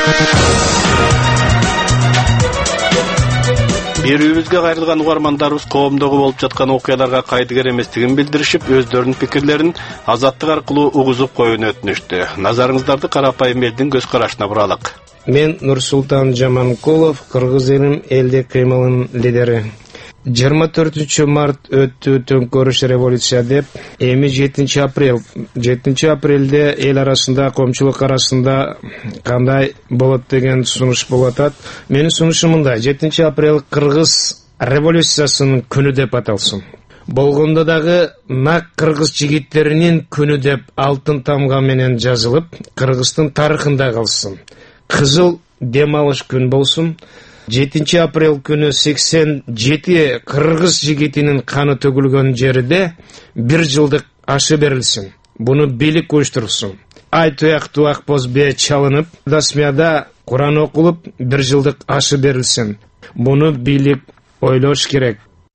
Берүүбүзгө кайрылган угармандарыбыз коомдогу болуп жаткан окуяларга кайдыгер эместигин билдиришип, өздөрүнүн пикирлерин азаттык аркылуу угузуп коюуну өтүнүштү. Назарыңыздарды карапайым элдин көз карашына буралык. Мен Нурсултан Жаманкулов, кыргыз элим элдик кыймылынын лидери. жыйырма төртүнчү март өттү төңкөрүш революция деп, эми жетинчи апрель. жетинчи апрелде эл арасында, коомчулук арасында кандай болот деген сунуш болуп атат. Менин сунушум мындай: жетинчи апрель кыргыз революциясынын күнү деп аталсын. Болгондо дагы нак кыргыз жигиттеринин күнү деп алтын тамга менен жазылып, Кыргыздын тарыхында калсын. Кызыл дем алыш күн болсун. жетинчи апрель күнү сексен жети кыргыз жигитинин каны төгүлгөн жерде бир жылдык ашы берилсин. Буну бийлик уюштурсун. Ай туяк туак бе чалынып, дасмияда Куран окулуп, бир жылдык ашы берилсин. Буну бийлик ойлош керек.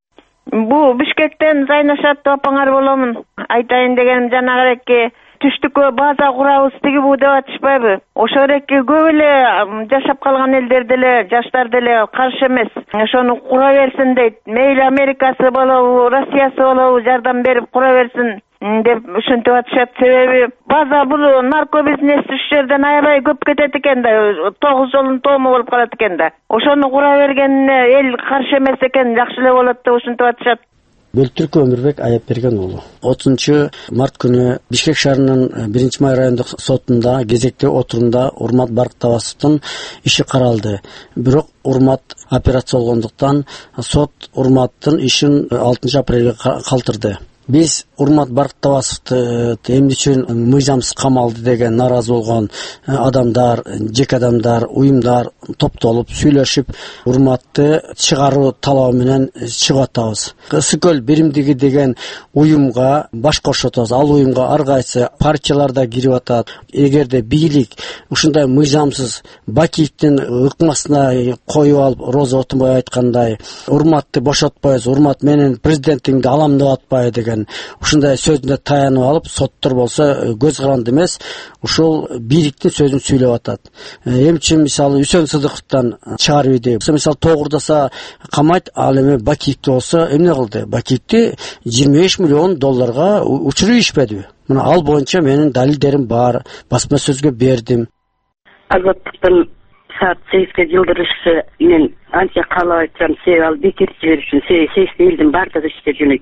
Бу Бишкектен Зайнашат апаңар боломун. Айтайын дегеним жанагы эки түштүккө база курабыз тиги бу деп атышпайбы? Ошол эки көп эле жашап калган элдер деле, жаштар деле каршы эмес. Ошону кура берсин дейт. Мейли Америкасы болобу, Россиясы болобу жардам берип кура берсин деп ушинтип атышат. Себеби база бул нарко бизнес үч жерден аябай көп кетет экен да, тогуз жолдун тому болуп калат экен да. Ошону кура бергенине эл каршы эмес экен, жакшы эле болот деп ушинтип атышат. Бөлтүркү Өмүрбек Аяпберген уулу. отузунчу март күнү Бишкек шаарынын биринчи май райондук сотунда кезектеги отурумда Урмат Барктабасовдун иши каралды. Бирок Урмат операция болгондуктан сот Урматтын ишин алтынчы апрелге калтырды. Биз Урмат Барктабасовду эмне үчүн мыйзамсыз камалды деген наразы болгон адамдар, жеке адамдар, уюмдар топтолуп сүйлөшүп, Урматты чыгаруу талабы менен чыгып атабыз. Ысыкөл биримдиги деген уюмга баш кошуп атабыз. Ал уюмга ар кайсы партияларда кирип атат. Эгерде бийлик ушундай мыйзамсыз Бакиевдин ыкмасына коюп алып, Роза Отунбай айткандай, Урматты бошотпойбуз, Урмат менин президенттигимди алам деп атпайбы деген ушундай сөзүнө таянып алып, соттор болсо көз каранды эмес, ушул бийликтин сөзүн сүйлөп атат. Эмчи мисалы Үсөн Сыдыковдон чыгарып иди. Мисалы тогурдаса камайт, ал эми Бакиевди болсо эмне кылды? Бакиевди жыйырма беш миллион долларга учуруп ишпедиби? Мына ал боюнча менин далилдерим бар, басма сөзгө бердим. Азаттыктын саат сегизге жылдырышы мен анча каалап айтсам, себеби ал бекер жибериш үчүн, себеби элдин баардыгы иштеп жүрөйт.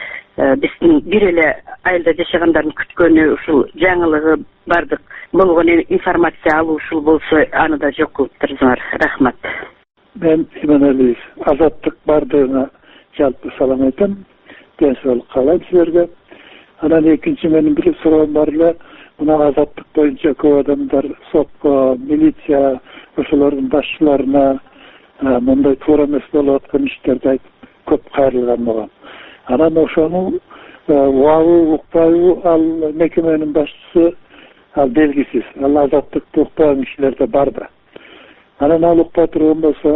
Биздин бир эле айылда жашагандардын күткөнү ушул жаңылыгы бардык болгон информация алуу ушул болсо аны да жок кылып турсуңар. Рахмат. Мен Иманалиев. Азаттык бардыгына жалпы салам айтам. Ден соолук каалайм силерге. Анан экинчи менин бир суроом бар эле. Мына азаттык боюнча көп адамдар сотко, милиция, ошолордун башчыларына мындай туура эмес болуп аткан иштерди айтып көп кайрылган болгон. Анан ошону убагы укпайбы ал мекеменин башчысы ал белгисиз. Ал азаттыкты укпаган кишилер да бар да. Анан ал укпай турган болсо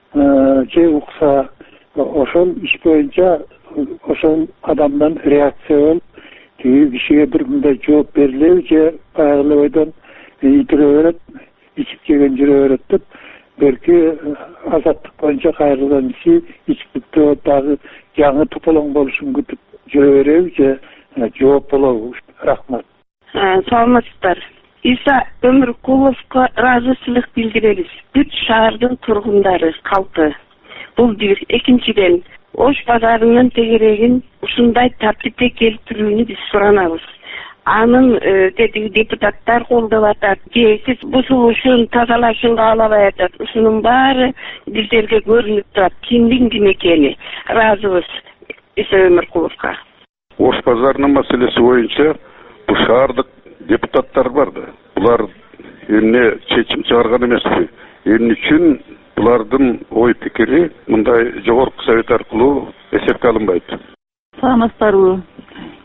же укса ошол иш боюнча ошол адамдан реакция болуп, тиги кишиге бир мындай жооп берилеби же баягы эле бойдон итире берет, ичип жеген жүрө берет деп берки азаттык боюнча кайрылган киши ичкиптөө дагы жаңы туполоң болушун күтүп жүрө береби же жооп болобу? Рахмат. Саламатсыздар. Иса Өмүркуловго ыраазычылык билдиребиз. Бүт шаардын тургундары калкы. Бул бир. Экинчиден, Ош базарынын тегерегин ушундай тартипке келтирүүнү биз суранабыз. Анын деди депутаттар колдоп атат, жээсиз бузулушун, тазалашын каалабай атат. Ушунун баары биздерге көрүнүп турат. Кимдин ким экени. Ыраазыбыз Иса Өмүркуловго. Ош базарынын маселеси боюнча бул шаардык депутаттар бар да. Булар эмне чечим чыгарган эмеспи? Эмне үчүн булардын ой пикири мындай жогорку совет аркылуу эсепке алынбайт? Саламатсыздарбы?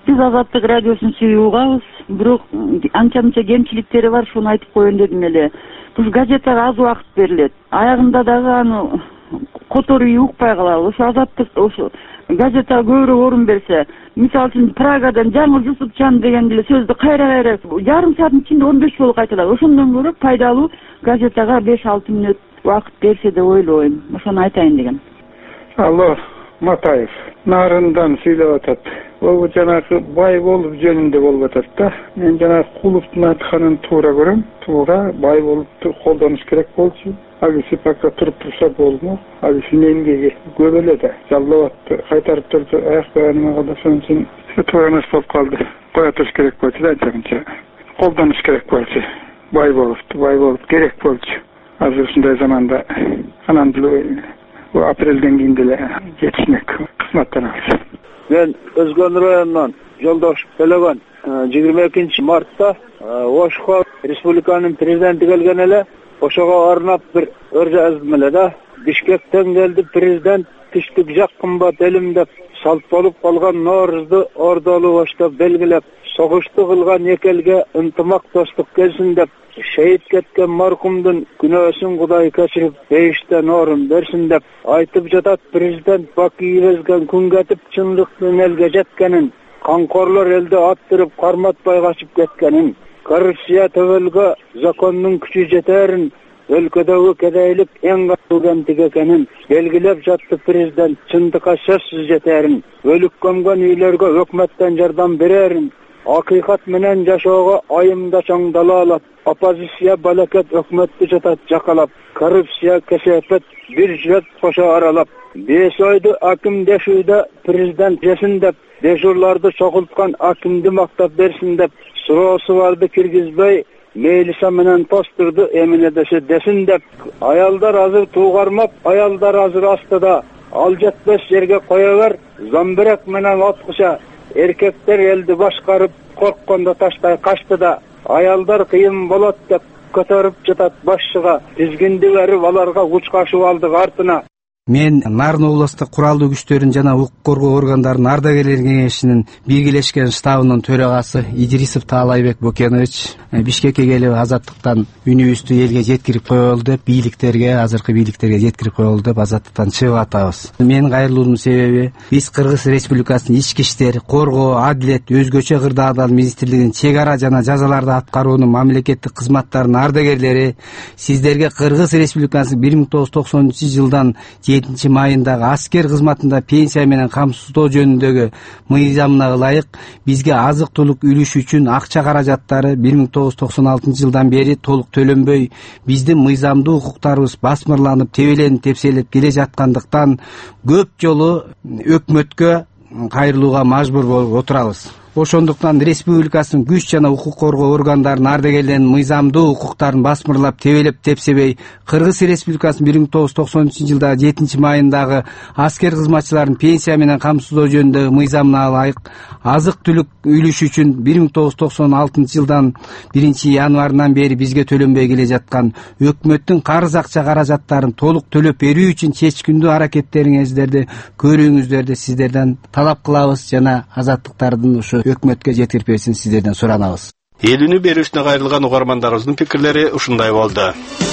Биз Азаттык радиосун сүйүп угабыз, бирок анча мынча кемчиликтери бар, шуну айтып коеюн дедим эле. Бул газетага аз убакыт берилет. Аягында дагы аны которую укпай калабыз. Ошо Азаттык ошо газетага көбүрөөк орун берсе, мисалы үчүн Прагадан жаңы Жусупчан деген деле сөздү кайра-кайра жарым сааттын ичинде он беш жолу кайталат. Ошондон көрө пайдалуу газетага беш алты мүнөт убакыт берсе деп ойлойм. Ошону айтайын дегем. Алло, Матаев. Нарындан сүйлөп атат. Ол жанагы бай болуп жөнүндө болуп атат да. Мен жанагы Куловдун айтканын туура көрөм. Туура бай болуп колдонуш керек болчу. Агысы пока туруп турса болмок. Агысы эмгеги көп эле да. Жаллап атты. Кайтарып турду. Аяк баяныма калдырсам үчүн туура эмес болуп калды. Кое туруш керек болчу да анча-мынча. Колдонуш керек болчу. Бай болупту, бай болуп керек болчу. Азыр ушундай заманда анан деле апрелден кийин деле жетишмек. Кызматтанабыз. Мен Өзгөн районунан Жолдош Төлөгөн жыйырма экинчи мартта Ошко республиканын президенти келген эле. Ошого арнап бир өр жаздым эле да. Бишкектен келди президент, түштүк жак кымбат элим деп салт болуп калган Ноорузду ордолуу баштап белгилеп, согушту кылган эки элге ынтымак достук келсин деп, шейит кеткен маркумдун күнөөсүн Кудай кечирип, бейиштен орун берсин деп айтып жатат президент. Баки безген күн кетип, чындыктын элге жеткенин, канкорлор элди аттырып карматпай качып кеткенин, коррупция төбөлгө закондун күчү жетерин, өлкөдөгү кедейлик эң катуу экенин белгилеп жатты президент. Чындыкка сөзсүз жетерин, өлүк көмгөн үйлөргө өкмөттөн жардам берерин, акыйкат менен жашоого айымда чоң далаалап, оппозиция балакет өкмөттү жатат жакалап, коррупция кесепет бир жүрөт кошо аралап, беш ойду аким дешүүдө президент жесин деп, дежурларды чогулткан акимди мактап берсин деп, суроосу барды киргизбей, мейлиса менен тостурду эмне десе десин деп, аялдар азыр туугармап, аялдар азыр астыда, ал жетпес жерге кое бер, замбирек менен аткыша, эркектер элди башкарып, корккондо таштай качты да, аялдар кыйын болот деп көтөрүп жатат башчыга, тизгинди берип аларга учкашып алдык артына. Мен Нарын областык куралдуу күчтөрүн жана укук коргоо органдарынын ардагерлер кеңешинин биргелешкен штабынын төрагасы Идрисов Таалайбек Бөкенович Бишкекке келип Азаттыктан үнүбүздү элге жеткирип коелу деп, бийликтерге, азыркы бийликтерге жеткирип коелу деп Азаттыктан чыгып атабыз. Менин кайрылуумдун себеби биз Кыргыз Республикасынын ички иштер, коргоо, адилет, өзгөчө кырдаалдар министрлигинин чек ара жана жазаларды аткаруунун мамлекеттик кызматтарынын ардагерлери сиздерге Кыргыз Республикасынын бир миң тогуз жүз токсонунчу жылдан жетинчи майындагы аскер кызматында пенсия менен камсыздоо жөнүндөгү мыйзамына ылайык бизге азык-түлүк үлүш үчүн акча каражаттары бир миң тогуз жүз токсон алтынчы жылдан бери толук төлөнбөй, биздин мыйзамдуу укуктарыбыз басмырланып, тебеленип, тепселеп келе жаткандыктан көп жолу өкмөткө кайрылууга мажбур болуп отурабыз. Ошондуктан республикасынын күч жана укук коргоо органдарынын ардагерлеринин мыйзамдуу укуктарын басмырлап, тебелеп, тепсебей, Кыргыз Республикасынын бир миң тогуз жүз токсонунчу жылдагы жетинчи майындагы аскер кызматчылардын пенсия менен камсыздоо жөнүндөгү мыйзамына ылайык азык-түлүк үлүш үчүн бир миң тогуз жүз токсон алтынчы жылдан биринчи январынан бери бизге төлөнбөй келе жаткан өкмөттүн карыз акча каражаттарын толук төлөп берүү үчүн чечкиндүү аракеттериңиздерди көрүүңүздөрдү сиздерден талап кылабыз жана азаттыктардын ушу өкмөткө жеткирип берсин сиздерден суранабыз. Элүүнү берүүсүнө кайрылган угармандарыбыздын пикирлери ушундай болду.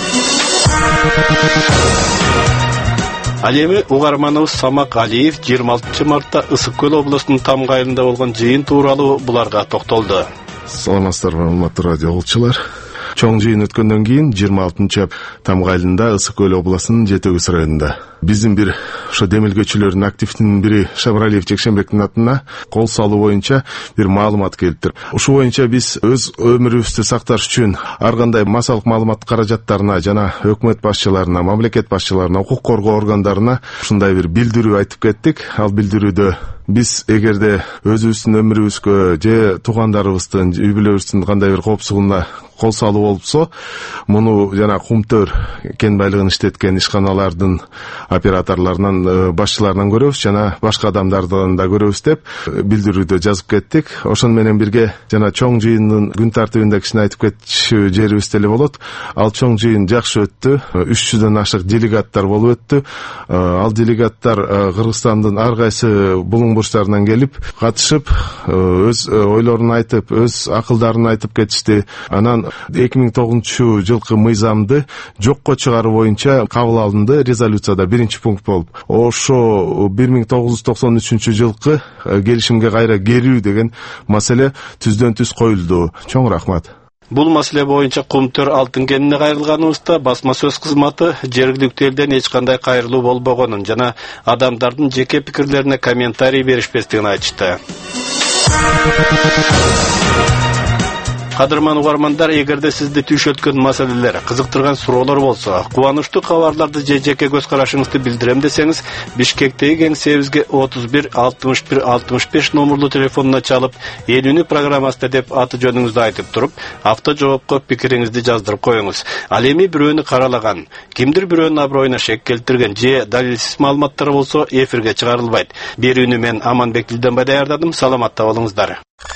Ал эми угарманыбыз Самак Алиев жыйырма алтынчы мартта Ысык көл облусунун Тамга айылында болгон жыйын тууралуу буларга токтолду. Саламатсыздарбы, урматтуу радио угуучулар. Чоң жыйын өткөндөн кийин жыйырма алтынчы Тамга айылында Ысык көл облусунун Жети Көз районунда биздин бир ошо демилгөчүлөрдүн активдин бири Шабыралиев Жекшенбектин атына кол салуу боюнча бир маалымат келиптир. Ушул боюнча биз өз өмүрүбүздү сакташ үчүн ар кандай массалык маалымат каражаттарына жана өкмөт башчыларына, мамлекет башчыларына, укук коргоо органдарына ушундай бир билдирүү айтып кеттик. Ал билдирүүдө биз эгерде өзүбүздүн өмүрүбүзгө же туугандарыбыздын, үй бүлөбүздүн кандай бир коопсуздугуна кол салуу болупсо, муну жана Кумтөр кен байлыгын иштеткен ишканалардын операторлорунан, башчыларынан көрөбүз жана башка адамдардан да көрөбүз деп билдирүүдө жазып кеттик. Ошону менен бирге жана чоң жыйындын күн тартибинде кичине айтып кетчү жерибиз деле болот. Ал чоң жыйын жакшы өттү. үч жүздөн ашык делегаттар болуп өттү. Ал делегаттар Кыргызстандын ар кайсы булуң бурчтарынан келип катышып, өз ойлорун айтып, өз акылдарын айтып кетишти. Анан эки миң тогузунчу жылкы мыйзамды жокко чыгаруу боюнча кабыл алынды резолюцияда биринчи пункт болуп. Ошо бир миң тогуз жүз токсон үчүнчү жылкы келишимге кайра келүү деген маселе түздөн түз коюлду. Чоң рахмат. Бул маселе боюнча Кумтөр алтын кенине кайрылганыбызда басма сөз кызматы жергиликтүү элден эч кандай кайрылуу болбогонун жана адамдардын жеке пикирлерине комментарий беришпестигин айтышты. Кадырман угармандар, эгерде сизди түйшөлткөн маселелер, кызыктырган суроолор болсо, кубанычтуу кабарларды же жеке көз карашыңызды билдирем десеңиз, Бишкектеги кеңсебизге отуз бир алтымыш бир алтымыш беш номерлуу телефонуна чалып, элүүнү программасында деп аты жөнүңүздү айтып туруп, автожоопко пикириңизди жаздырып коюңуз. Ал эми бирөөнү каралаган, кимдир бирөөнүн аброюна шек келтирген же далилсиз маалыматтар болсо эфирге чыгарылбайт. Берүүнү мен Аманбек Дилденбай даярдадым. Саламатта болуңуздар.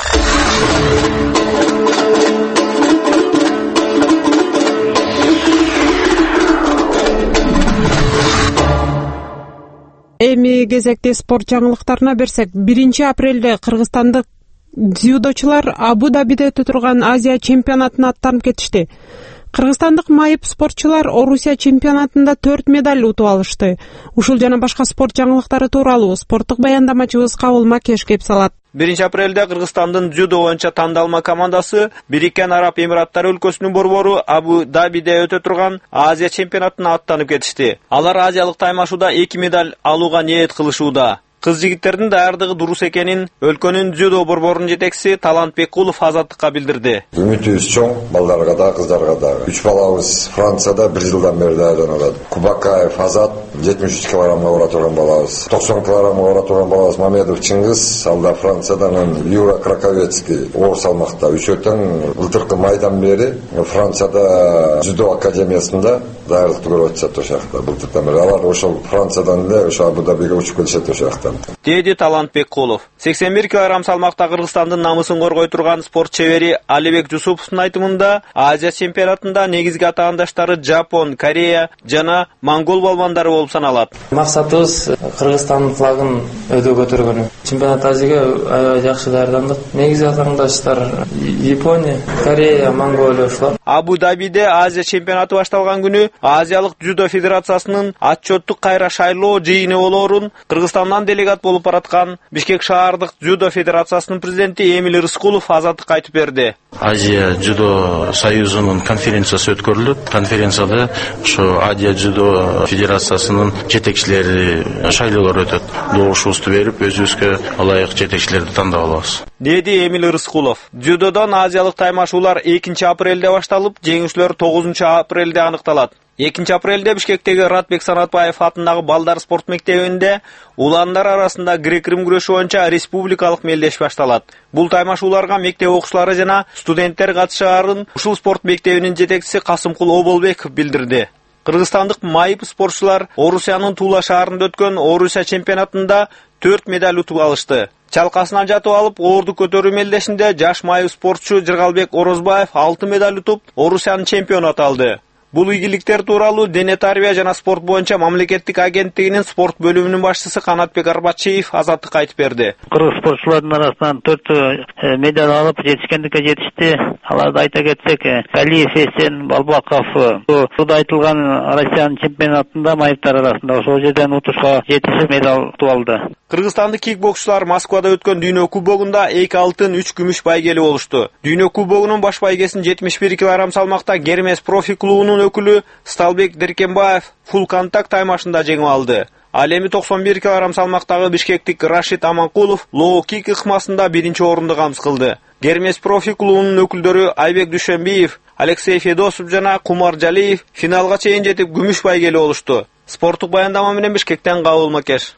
Эми кезекте спорт жаңылыктарына берсек, биринчи апрелде кыргызстандык дзюдочулар Абу-Дабиде өтө турган Азия чемпионатына аттанып кетишти. Кыргызстандык майып спортчулар Орусия чемпионатында төрт медаль утуп алышты. Ушул жана башка спорт жаңылыктары тууралуу спорттук баяндамачыбыз Кабыл Макеш кеп салат. биринчи апрелде Кыргызстандын дзюдо боюнча тандалма командасы Бириккен Араб Эмираттары өлкөсүнүн борбору Абу-Дабиде өтө турган Азия чемпионатына аттанып кетишти. Алар азиялык таймашууда эки медаль алууга ниет кылышууда. Кыз жигиттердин даярдыгы дуруз экенин өлкөнүн дзюдо борборунун жетекчиси Талантбек Кулов азаттыкка билдирди. Үмүтүбүз чоң, балдарга да, кыздарга да. Үч балабыз Францияда бир жылдан бери даярданат. Кубакаев Азат жетимиш үч килограммга бара турган балабыз. токсон килограммга бара турган балабыз Мамедов Чыңгыз, алда Франциядан Юра Краковецкий оор салмакта. Үчөө тең былтыркы майдан бери Францияда дзюдо академиясында даярдыкты көрүп атышат ошакта. Былтырдан бери алар ошол Франциядан эле ошо Абу-Дабиге учуп келишет ошакта. Деди Талантбек Кулов. сексен бир килограмм салмакта Кыргызстандын намысын коргой турган спорт чебери Алибек Жусуповдун айтымында, Азия чемпионатында негизги атаандаштары Жапон, Корея жана Монгол балбандары болуп саналат. Максатыбыз Кыргызстандын флагын өйдө көтөргөнү. Чемпионат Азияга аябай жакшы даярдандык. Негизги атаандаштар Япония, Корея, Монголия ушулар. Абу-Дабиде Азия чемпионаты башталган күнү Азиялык дзюдо федерациясынын отчеттук кайра шайлоо жыйыны болоорун Кыргызстандан делегат болуп бараткан Бишкек шаардык дзюдо федерациясынын президенти Эмиль Рыскулов азаттыкка айтып берди. Азия дзюдо союзунун конференциясы өткөрүлөт. Конференцияда ошо Азия дзюдо федерациясынын жетекчилери шайлоолор өтөт. Добушубузду берип, өзүбүзгө ылайык жетекчилерди тандап алабыз. Деди Эмиль Рыскулов. Дзюдодон азиялык таймашуулар экинчи апрелде башталып, жеңүүчүлөр тогузунчу апрелде аныкталат. экинчи апрелде Бишкектеги Ратбек Санатбаев атындагы балдар спорт мектебинде уландар арасында грек-рим күрөшү боюнча республикалык мелдеш башталат. Бул таймашууларга мектеп окуучулары жана студенттер катышаарын ушул спорт мектебинин жетекчиси Касымкул Оболбеков билдирди. Кыргызстандык майып спортчулар Орусиянын Тула шаарында өткөн Орусия чемпионатында төрт медаль утуп алышты. Чалкасынан жатып алып, оорду көтөрүү мелдешинде жаш майып спортчу Жыргалбек Орозбаев алты медаль утуп, Орусиянын чемпиону аталды. Бул ийгиликтер тууралуу Дене тарбия жана спорт боюнча мамлекеттик агенттигинин спорт бөлүмүнүн башчысы Канатбек Арбачиев азаттыкка айтып берди. Кыргыз спортчулардын арасынан төрт медаль алып жетишкендикке жетишти. Аларды айта кетсек, Калиев Эсен, Балбаков, суда айтылган Россиянын чемпионатында майыптар арасында ошол жерден утушка жетишип медаль утуп алды. Кыргызстандык кикбоксчулар Москвада өткөн дүйнө кубогунда эки алтын, үч күмүш байгели болушту. Дүйнө кубогунун баш байгесин жетимиш бир килограмм салмакта Гермес профи клубунун өкүлү Сталбек Деркенбаев фул контакт таймашында жеңип алды. Ал эми токсон бир килограмм салмактагы бишкектик Рашид Аманкулов лоу кик ыкмасында биринчи орунду камсыз кылды. Гермес профи клубунун өкүлдөрү Айбек Дүйшөнбиев, Алексей Федосов жана Кумар Жалиев финалга чейин жетип күмүш байгели болушту. Спорттук баяндама менен Бишкектен Кабыл Макеш.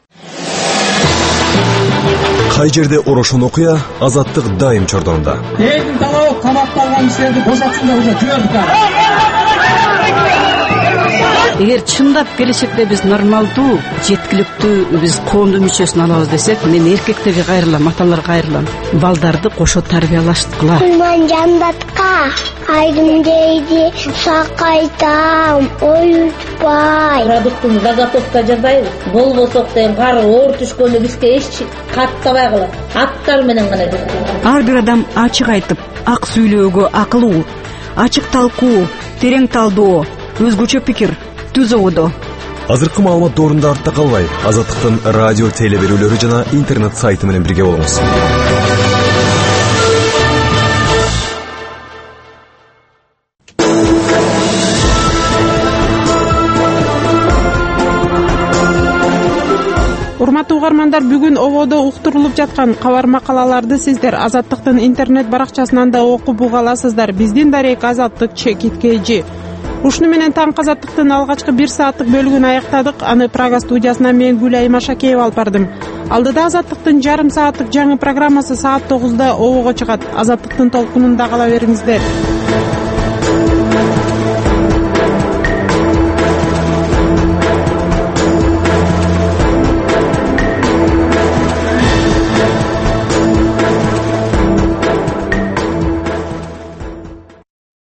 Кай жерде орошон окуя, азаттык дайым чордонда. Элдин талабы камакта алган кишилерди бошотсун деп уже жүрөбүз. эгер чындап келечекте биз нормалдуу жеткиликтүү биз коомдун мүчөсүн алабыз десек, мен эркектерге кайрылам, аталарга кайрылам. Балдарды кошо тарбиялашткыла. Ман жандатка айдым дейди, сакайтам, оютпай. Продуктун заготовка жасайбыз. Болбосок деген кар оор түшкөндө бизге эч каттабай калат. Аттар менен гана жүрөт. Ар бир адам ачык айтып, ак сүйлөөгө акылуу, ачык талкуу, терең талдоо, өзгөчө пикир түзүүдө. Азыркы маалымат доорунда артта калбай, Азаттыктын радио теле берүүлөрү жана интернет сайты менен бирге болуңуз. Урматтуу угармандар, бүгүн ободо уктурулуп жаткан кабар макалаларды сиздер Азаттыктын интернет баракчасынан да окуп уга аласыздар. Биздин дарек Азаттык чекит кж. Ушуну менен таңкы Азаттыктын алгачкы бир сааттык бөлүгүн аяктадык. Аны Прага студиясынан мен Гүлайым Ашакеева алып бардым. Алдыда Азаттыктын жарым сааттык жаңы программасы саат тогузда обого чыгат. Азаттыктын толкунунда кала бериңиздер.